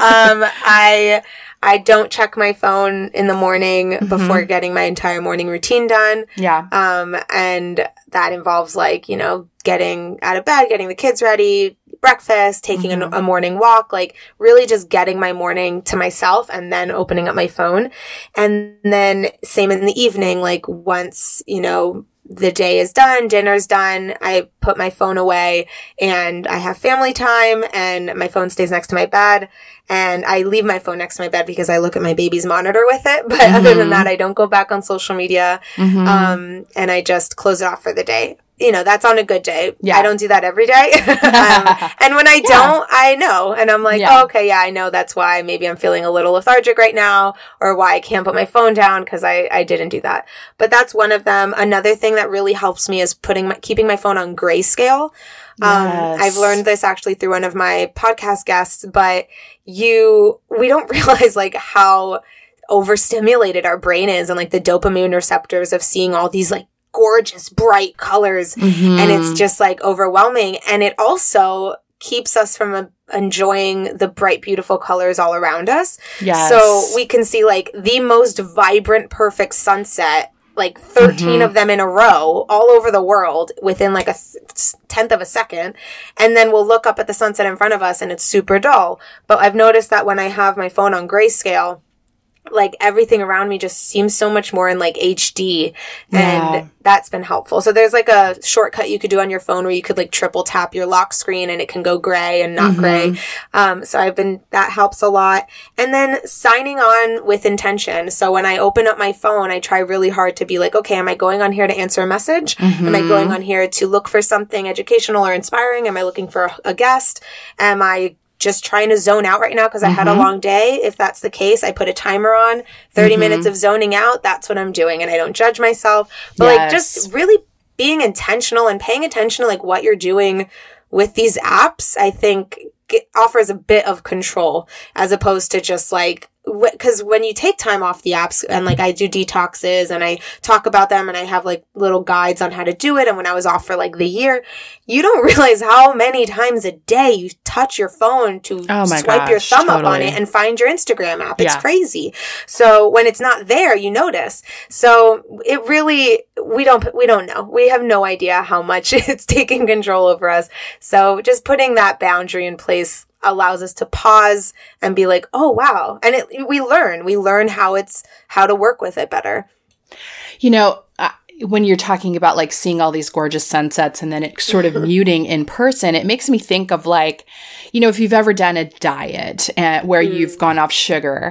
I, I don't check my phone in the morning mm-hmm. before getting my entire morning routine done. Yeah. Um, and that involves like, you know, getting out of bed, getting the kids ready, breakfast, taking mm-hmm. a, a morning walk, like really just getting my morning to myself and then opening up my phone. And then same in the evening, like once, you know, the day is done, dinner's done, I put my phone away and I have family time and my phone stays next to my bed and I leave my phone next to my bed because I look at my baby's monitor with it. But mm-hmm. other than that, I don't go back on social media. Mm-hmm. Um, and I just close it off for the day. You know, that's on a good day. Yeah. I don't do that every day. um, and when I yeah. don't, I know. And I'm like, yeah. oh, okay, yeah, I know that's why maybe I'm feeling a little lethargic right now or why I can't put my phone down because I, I didn't do that. But that's one of them. Another thing that really helps me is putting my, keeping my phone on grayscale. Um, yes. I've learned this actually through one of my podcast guests, but you, we don't realize like how overstimulated our brain is and like the dopamine receptors of seeing all these like gorgeous, bright colors. Mm-hmm. And it's just like overwhelming. And it also keeps us from uh, enjoying the bright, beautiful colors all around us. Yes. So we can see like the most vibrant, perfect sunset, like thirteen mm-hmm. of them in a row all over the world within like a th- tenth of a second. And then we'll look up at the sunset in front of us and it's super dull. But I've noticed that when I have my phone on grayscale, like everything around me just seems so much more in like H D and yeah. that's been helpful. So there's like a shortcut you could do on your phone where you could like triple tap your lock screen and it can go gray and not mm-hmm. gray. Um, so I've been, that helps a lot. And then signing on with intention. So when I open up my phone, I try really hard to be like, okay, am I going on here to answer a message? Mm-hmm. Am I going on here to look for something educational or inspiring? Am I looking for a guest? Am I just trying to zone out right now because I mm-hmm. had a long day? If that's the case, I put a timer on, thirty mm-hmm. minutes of zoning out. That's what I'm doing. And I don't judge myself, but yes. like just really being intentional and paying attention to like what you're doing with these apps, I think it offers a bit of control as opposed to just like because when you take time off the apps, and like I do detoxes and I talk about them and I have like little guides on how to do it. And when I was off for like the year, you don't realize how many times a day you touch your phone to oh my swipe gosh, your thumb totally. up on it and find your Instagram app. It's Yeah. crazy. So when it's not there, you notice. So it really, we don't, we don't know. We have no idea how much it's taking control over us. So just putting that boundary in place allows us to pause and be like, oh, wow. And it, we learn, we learn how it's, how to work with it better. You know, uh, when you're talking about like seeing all these gorgeous sunsets and then it sort of muting in person, it makes me think of like, you know, if you've ever done a diet uh, where mm. you've gone off sugar,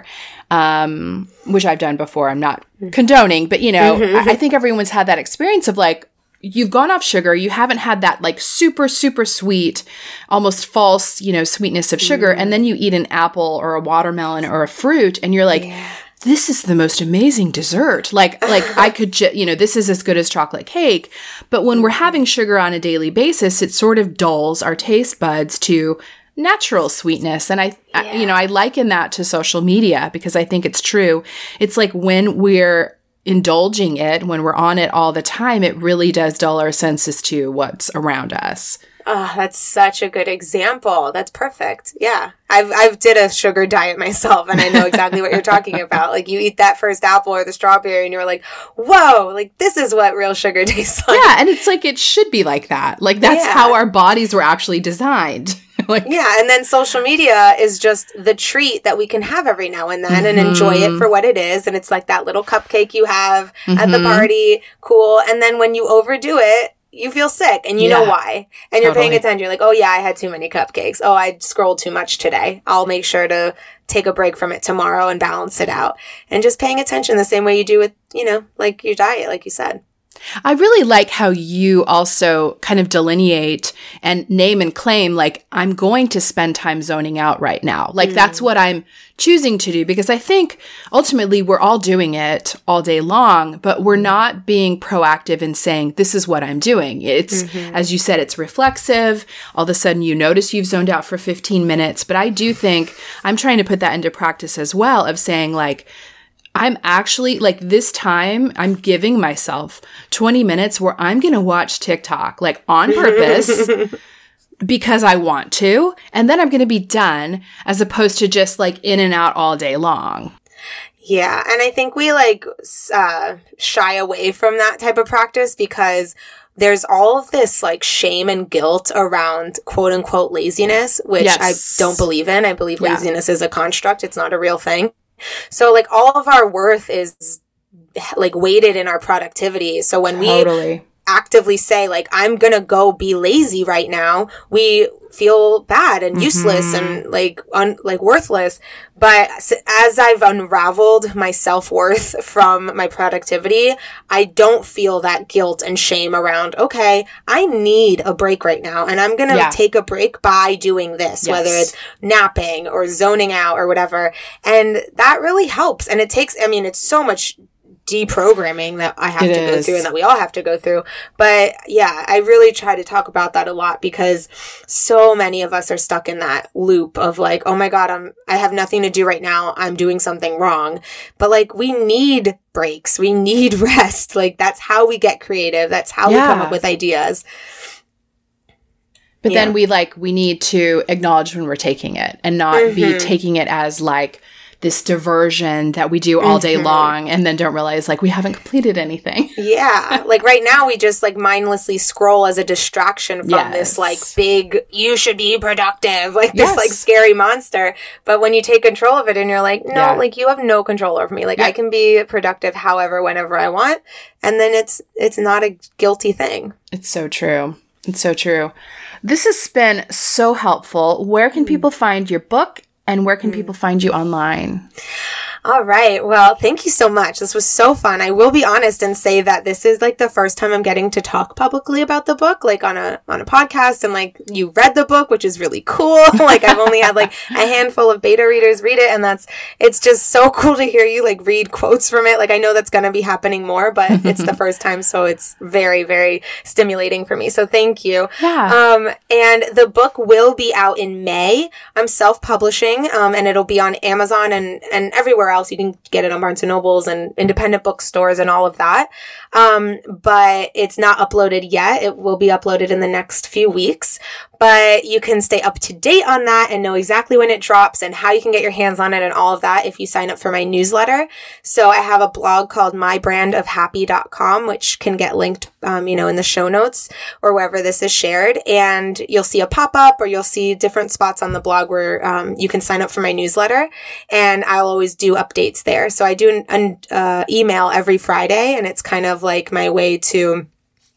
um, which I've done before, I'm not condoning, but you know, mm-hmm. I, I think everyone's had that experience of like, you've gone off sugar, you haven't had that like super, super sweet, almost false, you know, sweetness of sugar. Mm. And then you eat an apple or a watermelon or a fruit and you're like, yeah. this is the most amazing dessert. Like, like I could, ju- you know, this is as good as chocolate cake. But when we're having sugar on a daily basis, it sort of dulls our taste buds to natural sweetness. And I, yeah. I, you know, I liken that to social media because I think it's true. It's like when we're indulging it, when we're on it all the time, it really does dull our senses to what's around us. Oh, that's such a good example. That's perfect. Yeah. I've I've did a sugar diet myself and I know exactly what you're talking about. Like you eat that first apple or the strawberry and you're like, whoa, like this is what real sugar tastes like. Yeah, and it's like it should be like that. Like that's yeah. how our bodies were actually designed. Like, yeah, and then social media is just the treat that we can have every now and then mm-hmm. and enjoy it for what it is. And it's like that little cupcake you have mm-hmm. at the party, cool. And then when you overdo it, you feel sick and you yeah, know why. And you're totally. Paying attention. You're like, oh yeah, I had too many cupcakes. Oh, I scrolled too much today. I'll make sure to take a break from it tomorrow and balance it out. And just paying attention the same way you do with, you know, like your diet, like you said. I really like how you also kind of delineate and name and claim, like, I'm going to spend time zoning out right now. Like, mm. that's what I'm choosing to do because I think ultimately we're all doing it all day long, but we're not being proactive in saying, this is what I'm doing. It's, mm-hmm. as you said, it's reflexive. All of a sudden you notice you've zoned out for fifteen minutes. But I do think I'm trying to put that into practice as well of saying like, I'm actually, like, this time, I'm giving myself twenty minutes where I'm going to watch TikTok, like, on purpose because I want to. And then I'm going to be done as opposed to just, like, in and out all day long. Yeah. And I think we, like, uh, shy away from that type of practice because there's all of this, like, shame and guilt around quote-unquote laziness, which yes. I don't believe in. I believe yeah. laziness is a construct. It's not a real thing. So like all of our worth is like weighted in our productivity. So when totally. we actively say like, I'm going to go be lazy right now, we feel bad and useless mm-hmm. and like, un- like worthless. But as I've unraveled my self-worth from my productivity, I don't feel that guilt and shame around, okay, I need a break right now. And I'm going to yeah. take a break by doing this, yes. whether it's napping or zoning out or whatever. And that really helps. And it takes, I mean, it's so much deprogramming that I have it to is. go through and that we all have to go through. But yeah, I really try to talk about that a lot because so many of us are stuck in that loop of like, oh my God, I'm, I have nothing to do right now. I'm doing something wrong. But like, we need breaks. We need rest. Like that's how we get creative. That's how yeah. we come up with ideas. But yeah. then we like, we need to acknowledge when we're taking it and not mm-hmm. be taking it as like, this diversion that we do all day mm-hmm. long and then don't realize like we haven't completed anything. Yeah. Like right now we just like mindlessly scroll as a distraction from yes. this like big, you should be productive, like yes. this like scary monster. But when you take control of it and you're like, no, yeah. like you have no control over me. Like yeah. I can be productive however, whenever I want. And then it's, it's not a guilty thing. It's so true. It's so true. This has been so helpful. Where can people find your book? And where can people find you online? All right. Well, thank you so much. This was so fun. I will be honest and say that this is like the first time I'm getting to talk publicly about the book, like on a on a podcast. And like you read the book, which is really cool. Like I've only had like a handful of beta readers read it, and that's it's just so cool to hear you like read quotes from it. Like I know that's going to be happening more, but it's the first time, so it's very very stimulating for me. So thank you. Yeah. Um, and the book will be out in May. I'm self-publishing, um, and it'll be on Amazon and and everywhere else. You can get it on Barnes and Nobles and independent bookstores and all of that. Um, but it's not uploaded yet. It will be uploaded in the next few weeks. But you can stay up to date on that and know exactly when it drops and how you can get your hands on it and all of that if you sign up for my newsletter. So I have a blog called my brand of happy dot com, which can get linked, um, you know, in the show notes or wherever this is shared. And you'll see a pop-up or you'll see different spots on the blog where um, you can sign up for my newsletter. And I'll always do updates there. So I do an, an uh, email every Friday, and it's kind of like my way to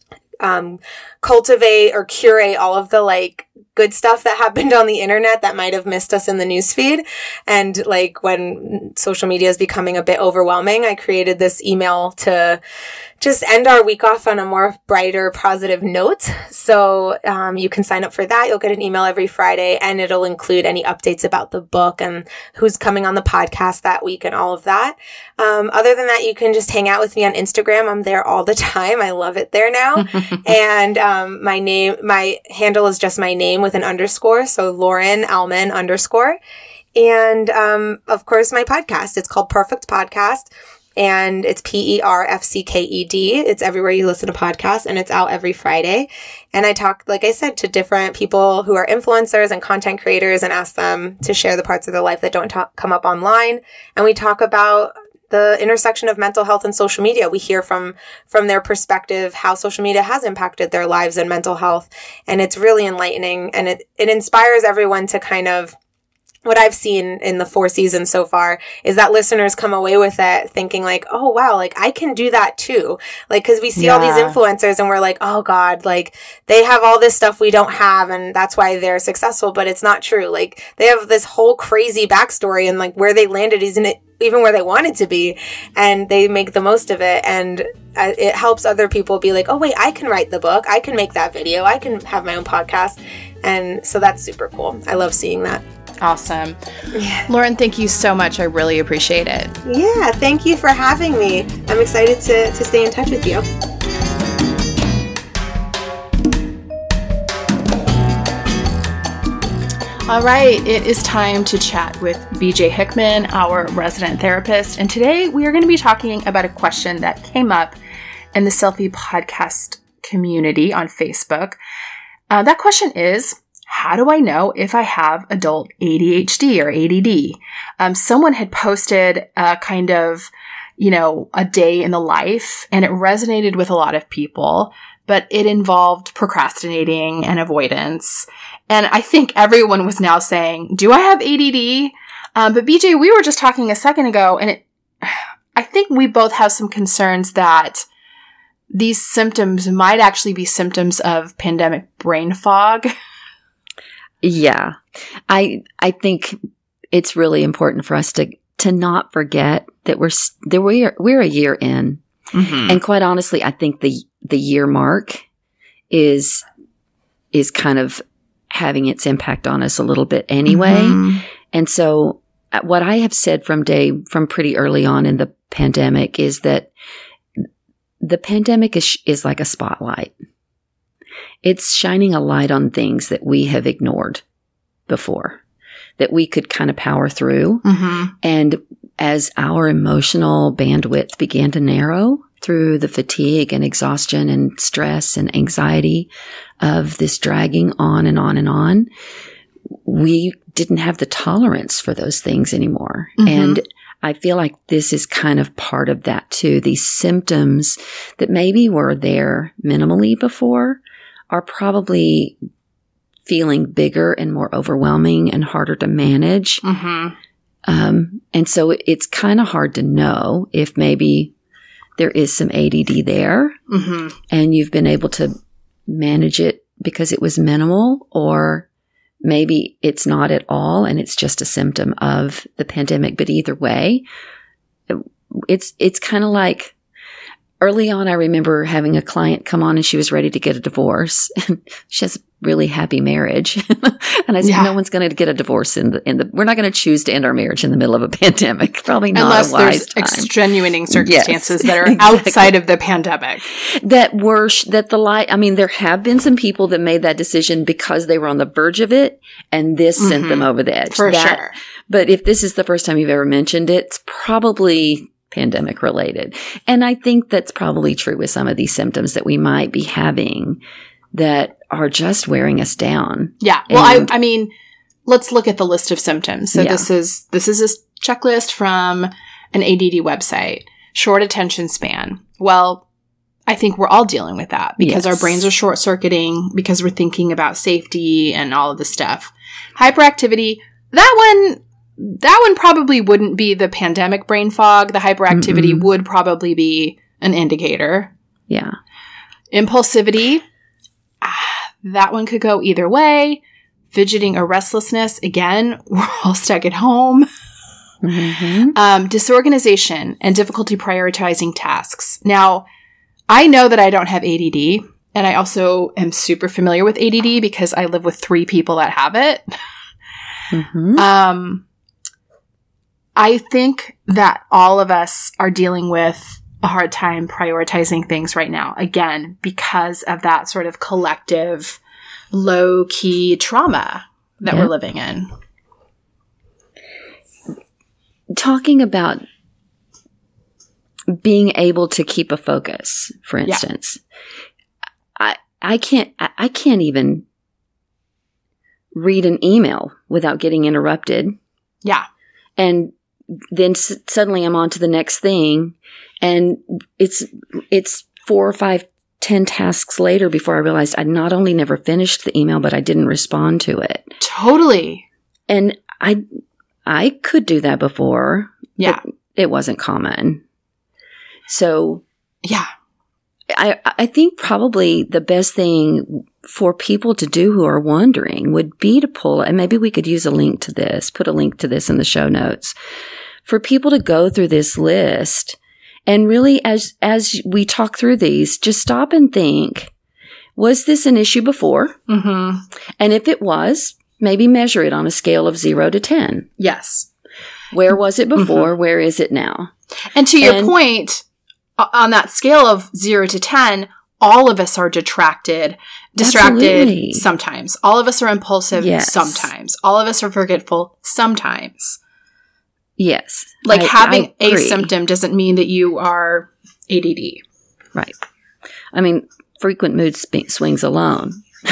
um, cultivate or curate all of the like good stuff that happened on the internet that might have missed us in the newsfeed. And like when social media is becoming a bit overwhelming, I created this email to just end our week off on a more brighter, positive note. So um, you can sign up for that. You'll get an email every Friday, and it'll include any updates about the book and who's coming on the podcast that week and all of that. Um, other than that, you can just hang out with me on Instagram. I'm there all the time. I love it there now. And um, my name, my handle is just my name with an underscore. So Lauren Allman underscore. And um, of course, my podcast. It's called Perfect Podcast. And it's P E R F C K E D. It's everywhere you listen to podcasts, and it's out every Friday. And I talk, like I said, to different people who are influencers and content creators and ask them to share the parts of their life that don't talk, come up online. And we talk about the intersection of mental health and social media. We hear from, from their perspective how social media has impacted their lives and mental health. And it's really enlightening, and it, it inspires everyone to kind of, what I've seen in the four seasons so far is that listeners come away with it thinking like, oh, wow, like I can do that too. Like, cause we see yeah. all these influencers and we're like, oh God, like they have all this stuff we don't have. And that's why they're successful, but it's not true. Like they have this whole crazy backstory, and like where they landed isn't it even where they wanted to be, and they make the most of it. And uh, it helps other people be like, oh wait, I can write the book. I can make that video. I can have my own podcast. And so that's super cool. I love seeing that. Awesome. Yeah. Lauren, thank you so much. I really appreciate it. Yeah, thank you for having me. I'm excited to, to stay in touch with you. All right, it is time to chat with B J Hickman, our resident therapist. And today we are going to be talking about a question that came up in the Selfie Podcast community on Facebook. Uh, that question is, how do I know if I have adult A D H D or A D D? Um, someone had posted a kind of, you know, a day in the life, and it resonated with a lot of people, but it involved procrastinating and avoidance. And I think everyone was now saying, do I have A D D? Um, but B J, we were just talking a second ago, and it, I think we both have some concerns that these symptoms might actually be symptoms of pandemic brain fog. Yeah. I I think it's really important for us to to not forget that we're that we're we're a year in. Mm-hmm. And quite honestly, I think the the year mark is is kind of having its impact on us a little bit anyway. Mm-hmm. And so what I have said from day from pretty early on in the pandemic is that the pandemic is is like a spotlight. It's shining a light on things that we have ignored before, that we could kind of power through. Mm-hmm. And as our emotional bandwidth began to narrow through the fatigue and exhaustion and stress and anxiety of this dragging on and on and on, we didn't have the tolerance for those things anymore. Mm-hmm. And I feel like this is kind of part of that too. These symptoms that maybe were there minimally before are probably feeling bigger and more overwhelming and harder to manage. Mm-hmm. Um, and so it's kind of hard to know if maybe there is some A D D there, mm-hmm. and you've been able to manage it because it was minimal, or maybe it's not at all and it's just a symptom of the pandemic. But either way, it's, it's kind of like early on, I remember having a client come on and she was ready to get a divorce. And she has a really happy marriage. And I said, yeah. no one's going to get a divorce in the, in the, we're not going to choose to end our marriage in the middle of a pandemic. Probably not Unless a wise there's time. extenuating circumstances Yes, that are exactly. outside of the pandemic. That were, that the light, I mean, there have been some people that made that decision because they were on the verge of it and this mm-hmm. sent them over the edge. For that, sure. But if this is the first time you've ever mentioned it, it's probably pandemic related. And I think that's probably true with some of these symptoms that we might be having that are just wearing us down. Yeah. Well, and, I, I mean, let's look at the list of symptoms. So yeah. this is, this is a checklist from an A D D website, short attention span. Well, I think we're all dealing with that because yes. our brains are short circuiting because we're thinking about safety and all of this stuff. Hyperactivity, that one, That one probably wouldn't be the pandemic brain fog. The hyperactivity Mm-mm. would probably be an indicator. Yeah. Impulsivity, ah, that one could go either way. Fidgeting or restlessness, again, we're all stuck at home. Mm-hmm. Um, disorganization and difficulty prioritizing tasks. Now, I know that I don't have A D D, and I also am super familiar with A D D because I live with three people that have it. Mm-hmm. Um, I think that all of us are dealing with a hard time prioritizing things right now, again, because of that sort of collective low-key trauma that yep. we're living in. Talking about being able to keep a focus, for instance, yeah. I, I can't, I, I can't even read an email without getting interrupted. Yeah. And then s- suddenly I'm on to the next thing, and it's it's four or five, ten tasks later before I realized I not only never finished the email, but I didn't respond to it. Totally. And I I could do that before. Yeah. But it wasn't common. So yeah. I I think probably the best thing for people to do who are wondering would be to pull, and maybe we could use a link to this, put a link to this in the show notes, for people to go through this list and really, as as we talk through these, just stop and think, was this an issue before? Mm-hmm. And if it was, maybe measure it on a scale of zero to ten. Yes. Where was it before? Mm-hmm. Where is it now? And to your and, point, on that scale of zero to ten, all of us are detracted, distracted Absolutely. sometimes. All of us are impulsive yes. sometimes. All of us are forgetful sometimes. Yes. Like I, having I a symptom doesn't mean that you are A D D. Right. I mean, frequent mood sp- swings alone.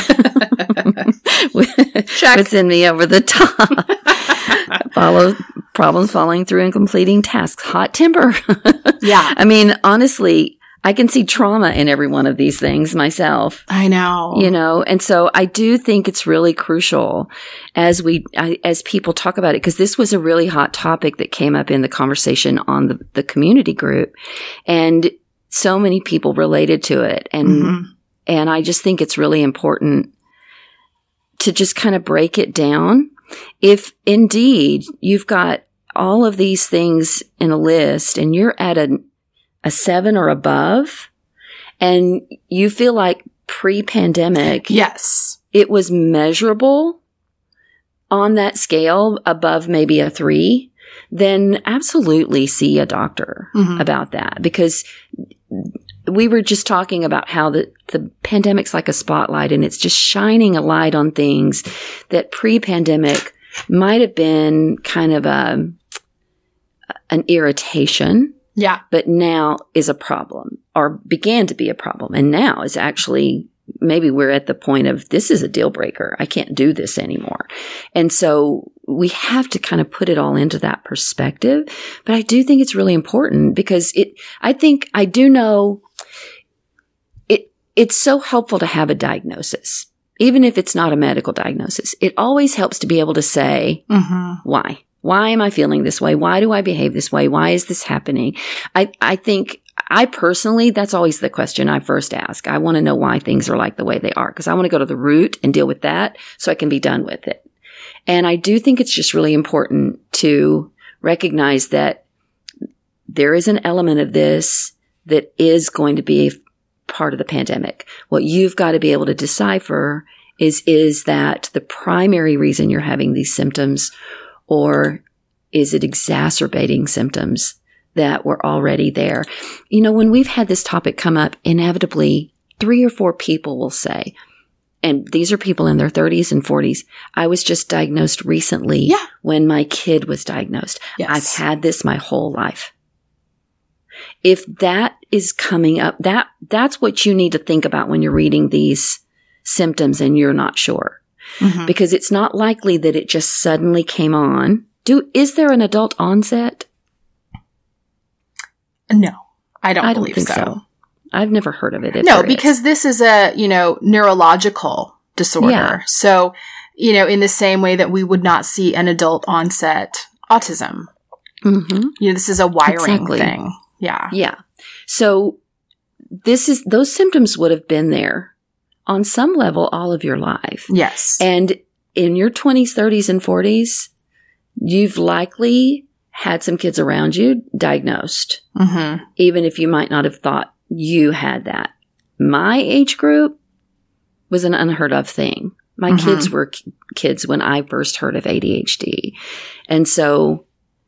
Check. Would send me over the top. Follow problems following through and completing tasks. Hot temper. Yeah. I mean, honestly, I can see trauma in every one of these things myself. I know. You know, and so I do think it's really crucial as we, I, as people talk about it, because this was a really hot topic that came up in the conversation on the, the community group, and so many people related to it. And, mm-hmm. and I just think it's really important to just kind of break it down. If indeed you've got all of these things in a list and you're at a, a seven or above, and you feel like pre-pandemic, yes, it was measurable on that scale above maybe a three, then absolutely see a doctor mm-hmm. about that. Because we were just talking about how the, the pandemic's like a spotlight, and it's just shining a light on things that pre-pandemic might have been kind of a, an irritation. Yeah. But now is a problem, or began to be a problem. And now is actually, maybe we're at the point of, this is a deal breaker. I can't do this anymore. And so we have to kind of put it all into that perspective. But I do think it's really important, because it, I think, I do know it, it's so helpful to have a diagnosis, even if it's not a medical diagnosis. It always helps to be able to say, mm-hmm. why? Why am I feeling this way? Why do I behave this way? Why is this happening? I, I think, I personally, that's always the question I first ask. I want to know why things are like the way they are, because I want to go to the root and deal with that so I can be done with it. And I do think it's just really important to recognize that there is an element of this that is going to be part of the pandemic. What you've got to be able to decipher is, is that the primary reason you're having these symptoms, or is it exacerbating symptoms that were already there? You know, when we've had this topic come up, inevitably three or four people will say, and these are people in their thirties and forties, I was just diagnosed recently Yeah. when my kid was diagnosed. Yes. I've had this my whole life. If that is coming up, that that's what you need to think about when you're reading these symptoms and you're not sure. Mm-hmm. Because it's not likely that it just suddenly came on. Do is there an adult onset? No, I don't I don't believe think so. so. I've never heard of it. if No, there is. because this is a, you know, neurological disorder. Yeah. So, you know, in the same way that we would not see an adult onset autism, Mhm. you know, this is a wiring Exactly. thing. Yeah. Yeah. So this is, those symptoms would have been there on some level all of your life. Yes. And in your twenties, thirties, and forties, you've likely had some kids around you diagnosed, Mm-hmm. even if you might not have thought you had that. My age group was an unheard of thing. My Mhm. kids were k- kids when I first heard of A D H D. And so,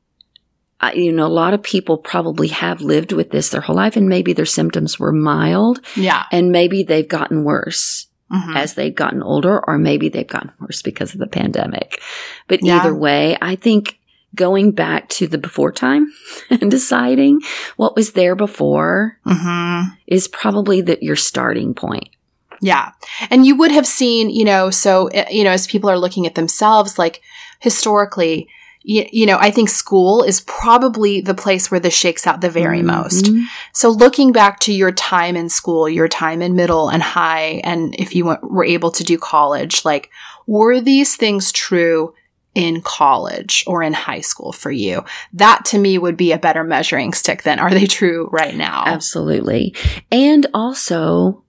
I, you know, a lot of people probably have lived with this their whole life, and maybe their symptoms were mild, Yeah. and maybe they've gotten worse Mm-hmm. as they've gotten older, or maybe they've gotten worse because of the pandemic. But Yeah. either way, I think going back to the before time and deciding what was there before Mm-hmm. is probably the, your starting point. Yeah. And you would have seen, you know, so, uh, you know, as people are looking at themselves, like historically, you, you know, I think school is probably the place where this shakes out the very most. Mhm. So looking back to your time in school, your time in middle and high, and if you went, were able to do college, like, were these things true in college or in high school for you? That to me would be a better measuring stick than are they true right now? Absolutely. And also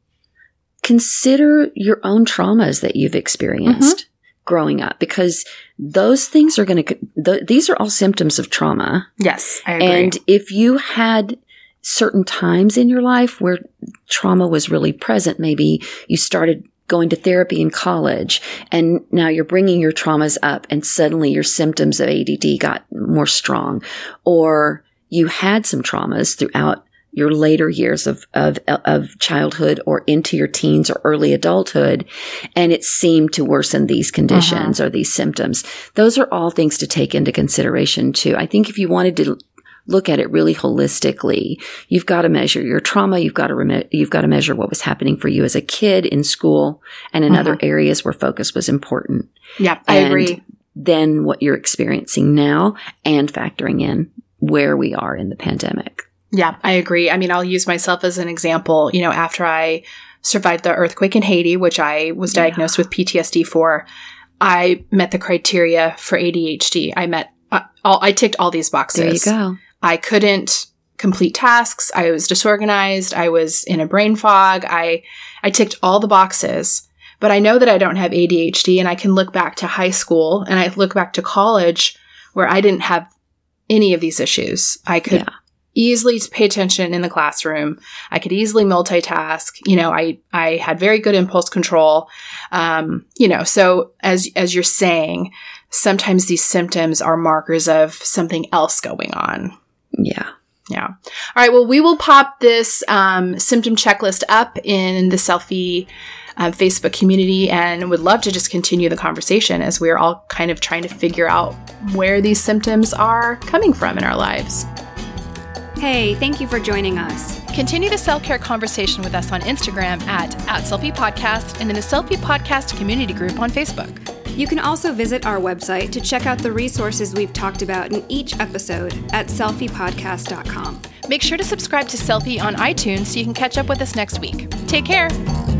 consider your own traumas that you've experienced growing up, because those things are going to, th- these are all symptoms of trauma. Yes, I agree. And if you had certain times in your life where trauma was really present, maybe you started going to therapy in college and now you're bringing your traumas up and suddenly your symptoms of A D D got more strong, or you had some traumas throughout your later years of, of, of childhood or into your teens or early adulthood, and it seemed to worsen these conditions or these symptoms. Those are all things to take into consideration too. I think if you wanted to look at it really holistically, you've got to measure your trauma. You've got to rem- you've got to measure what was happening for you as a kid in school and in Mhm. other areas where focus was important. Yeah, I And agree. then what you're experiencing now, and factoring in where we are in the pandemic. Yeah, I agree. I mean, I'll use myself as an example. You know, after I survived the earthquake in Haiti, which I was diagnosed with P T S D for, I met the criteria for A D H D. I met, uh, all, I ticked all these boxes. There you go. I couldn't complete tasks. I was disorganized. I was in a brain fog. I, I ticked all the boxes, but I know that I don't have A D H D, and I can look back to high school and I look back to college where I didn't have any of these issues. I could Yeah. easily pay attention in the classroom. I could easily multitask. You know, I, I had very good impulse control. Um, you know, so as, as you're saying, sometimes these symptoms are markers of something else going on. Yeah. Yeah. All right. Well, we will pop this um, symptom checklist up in the Selfie uh, Facebook community, and would love to just continue the conversation as we're all kind of trying to figure out where these symptoms are coming from in our lives. Hey, thank you for joining us. Continue the self-care conversation with us on Instagram at, at Selfie Podcast and in the Selfie Podcast community group on Facebook. You can also visit our website to check out the resources we've talked about in each episode at selfie podcast dot com. Make sure to subscribe to Selfie on iTunes so you can catch up with us next week. Take care.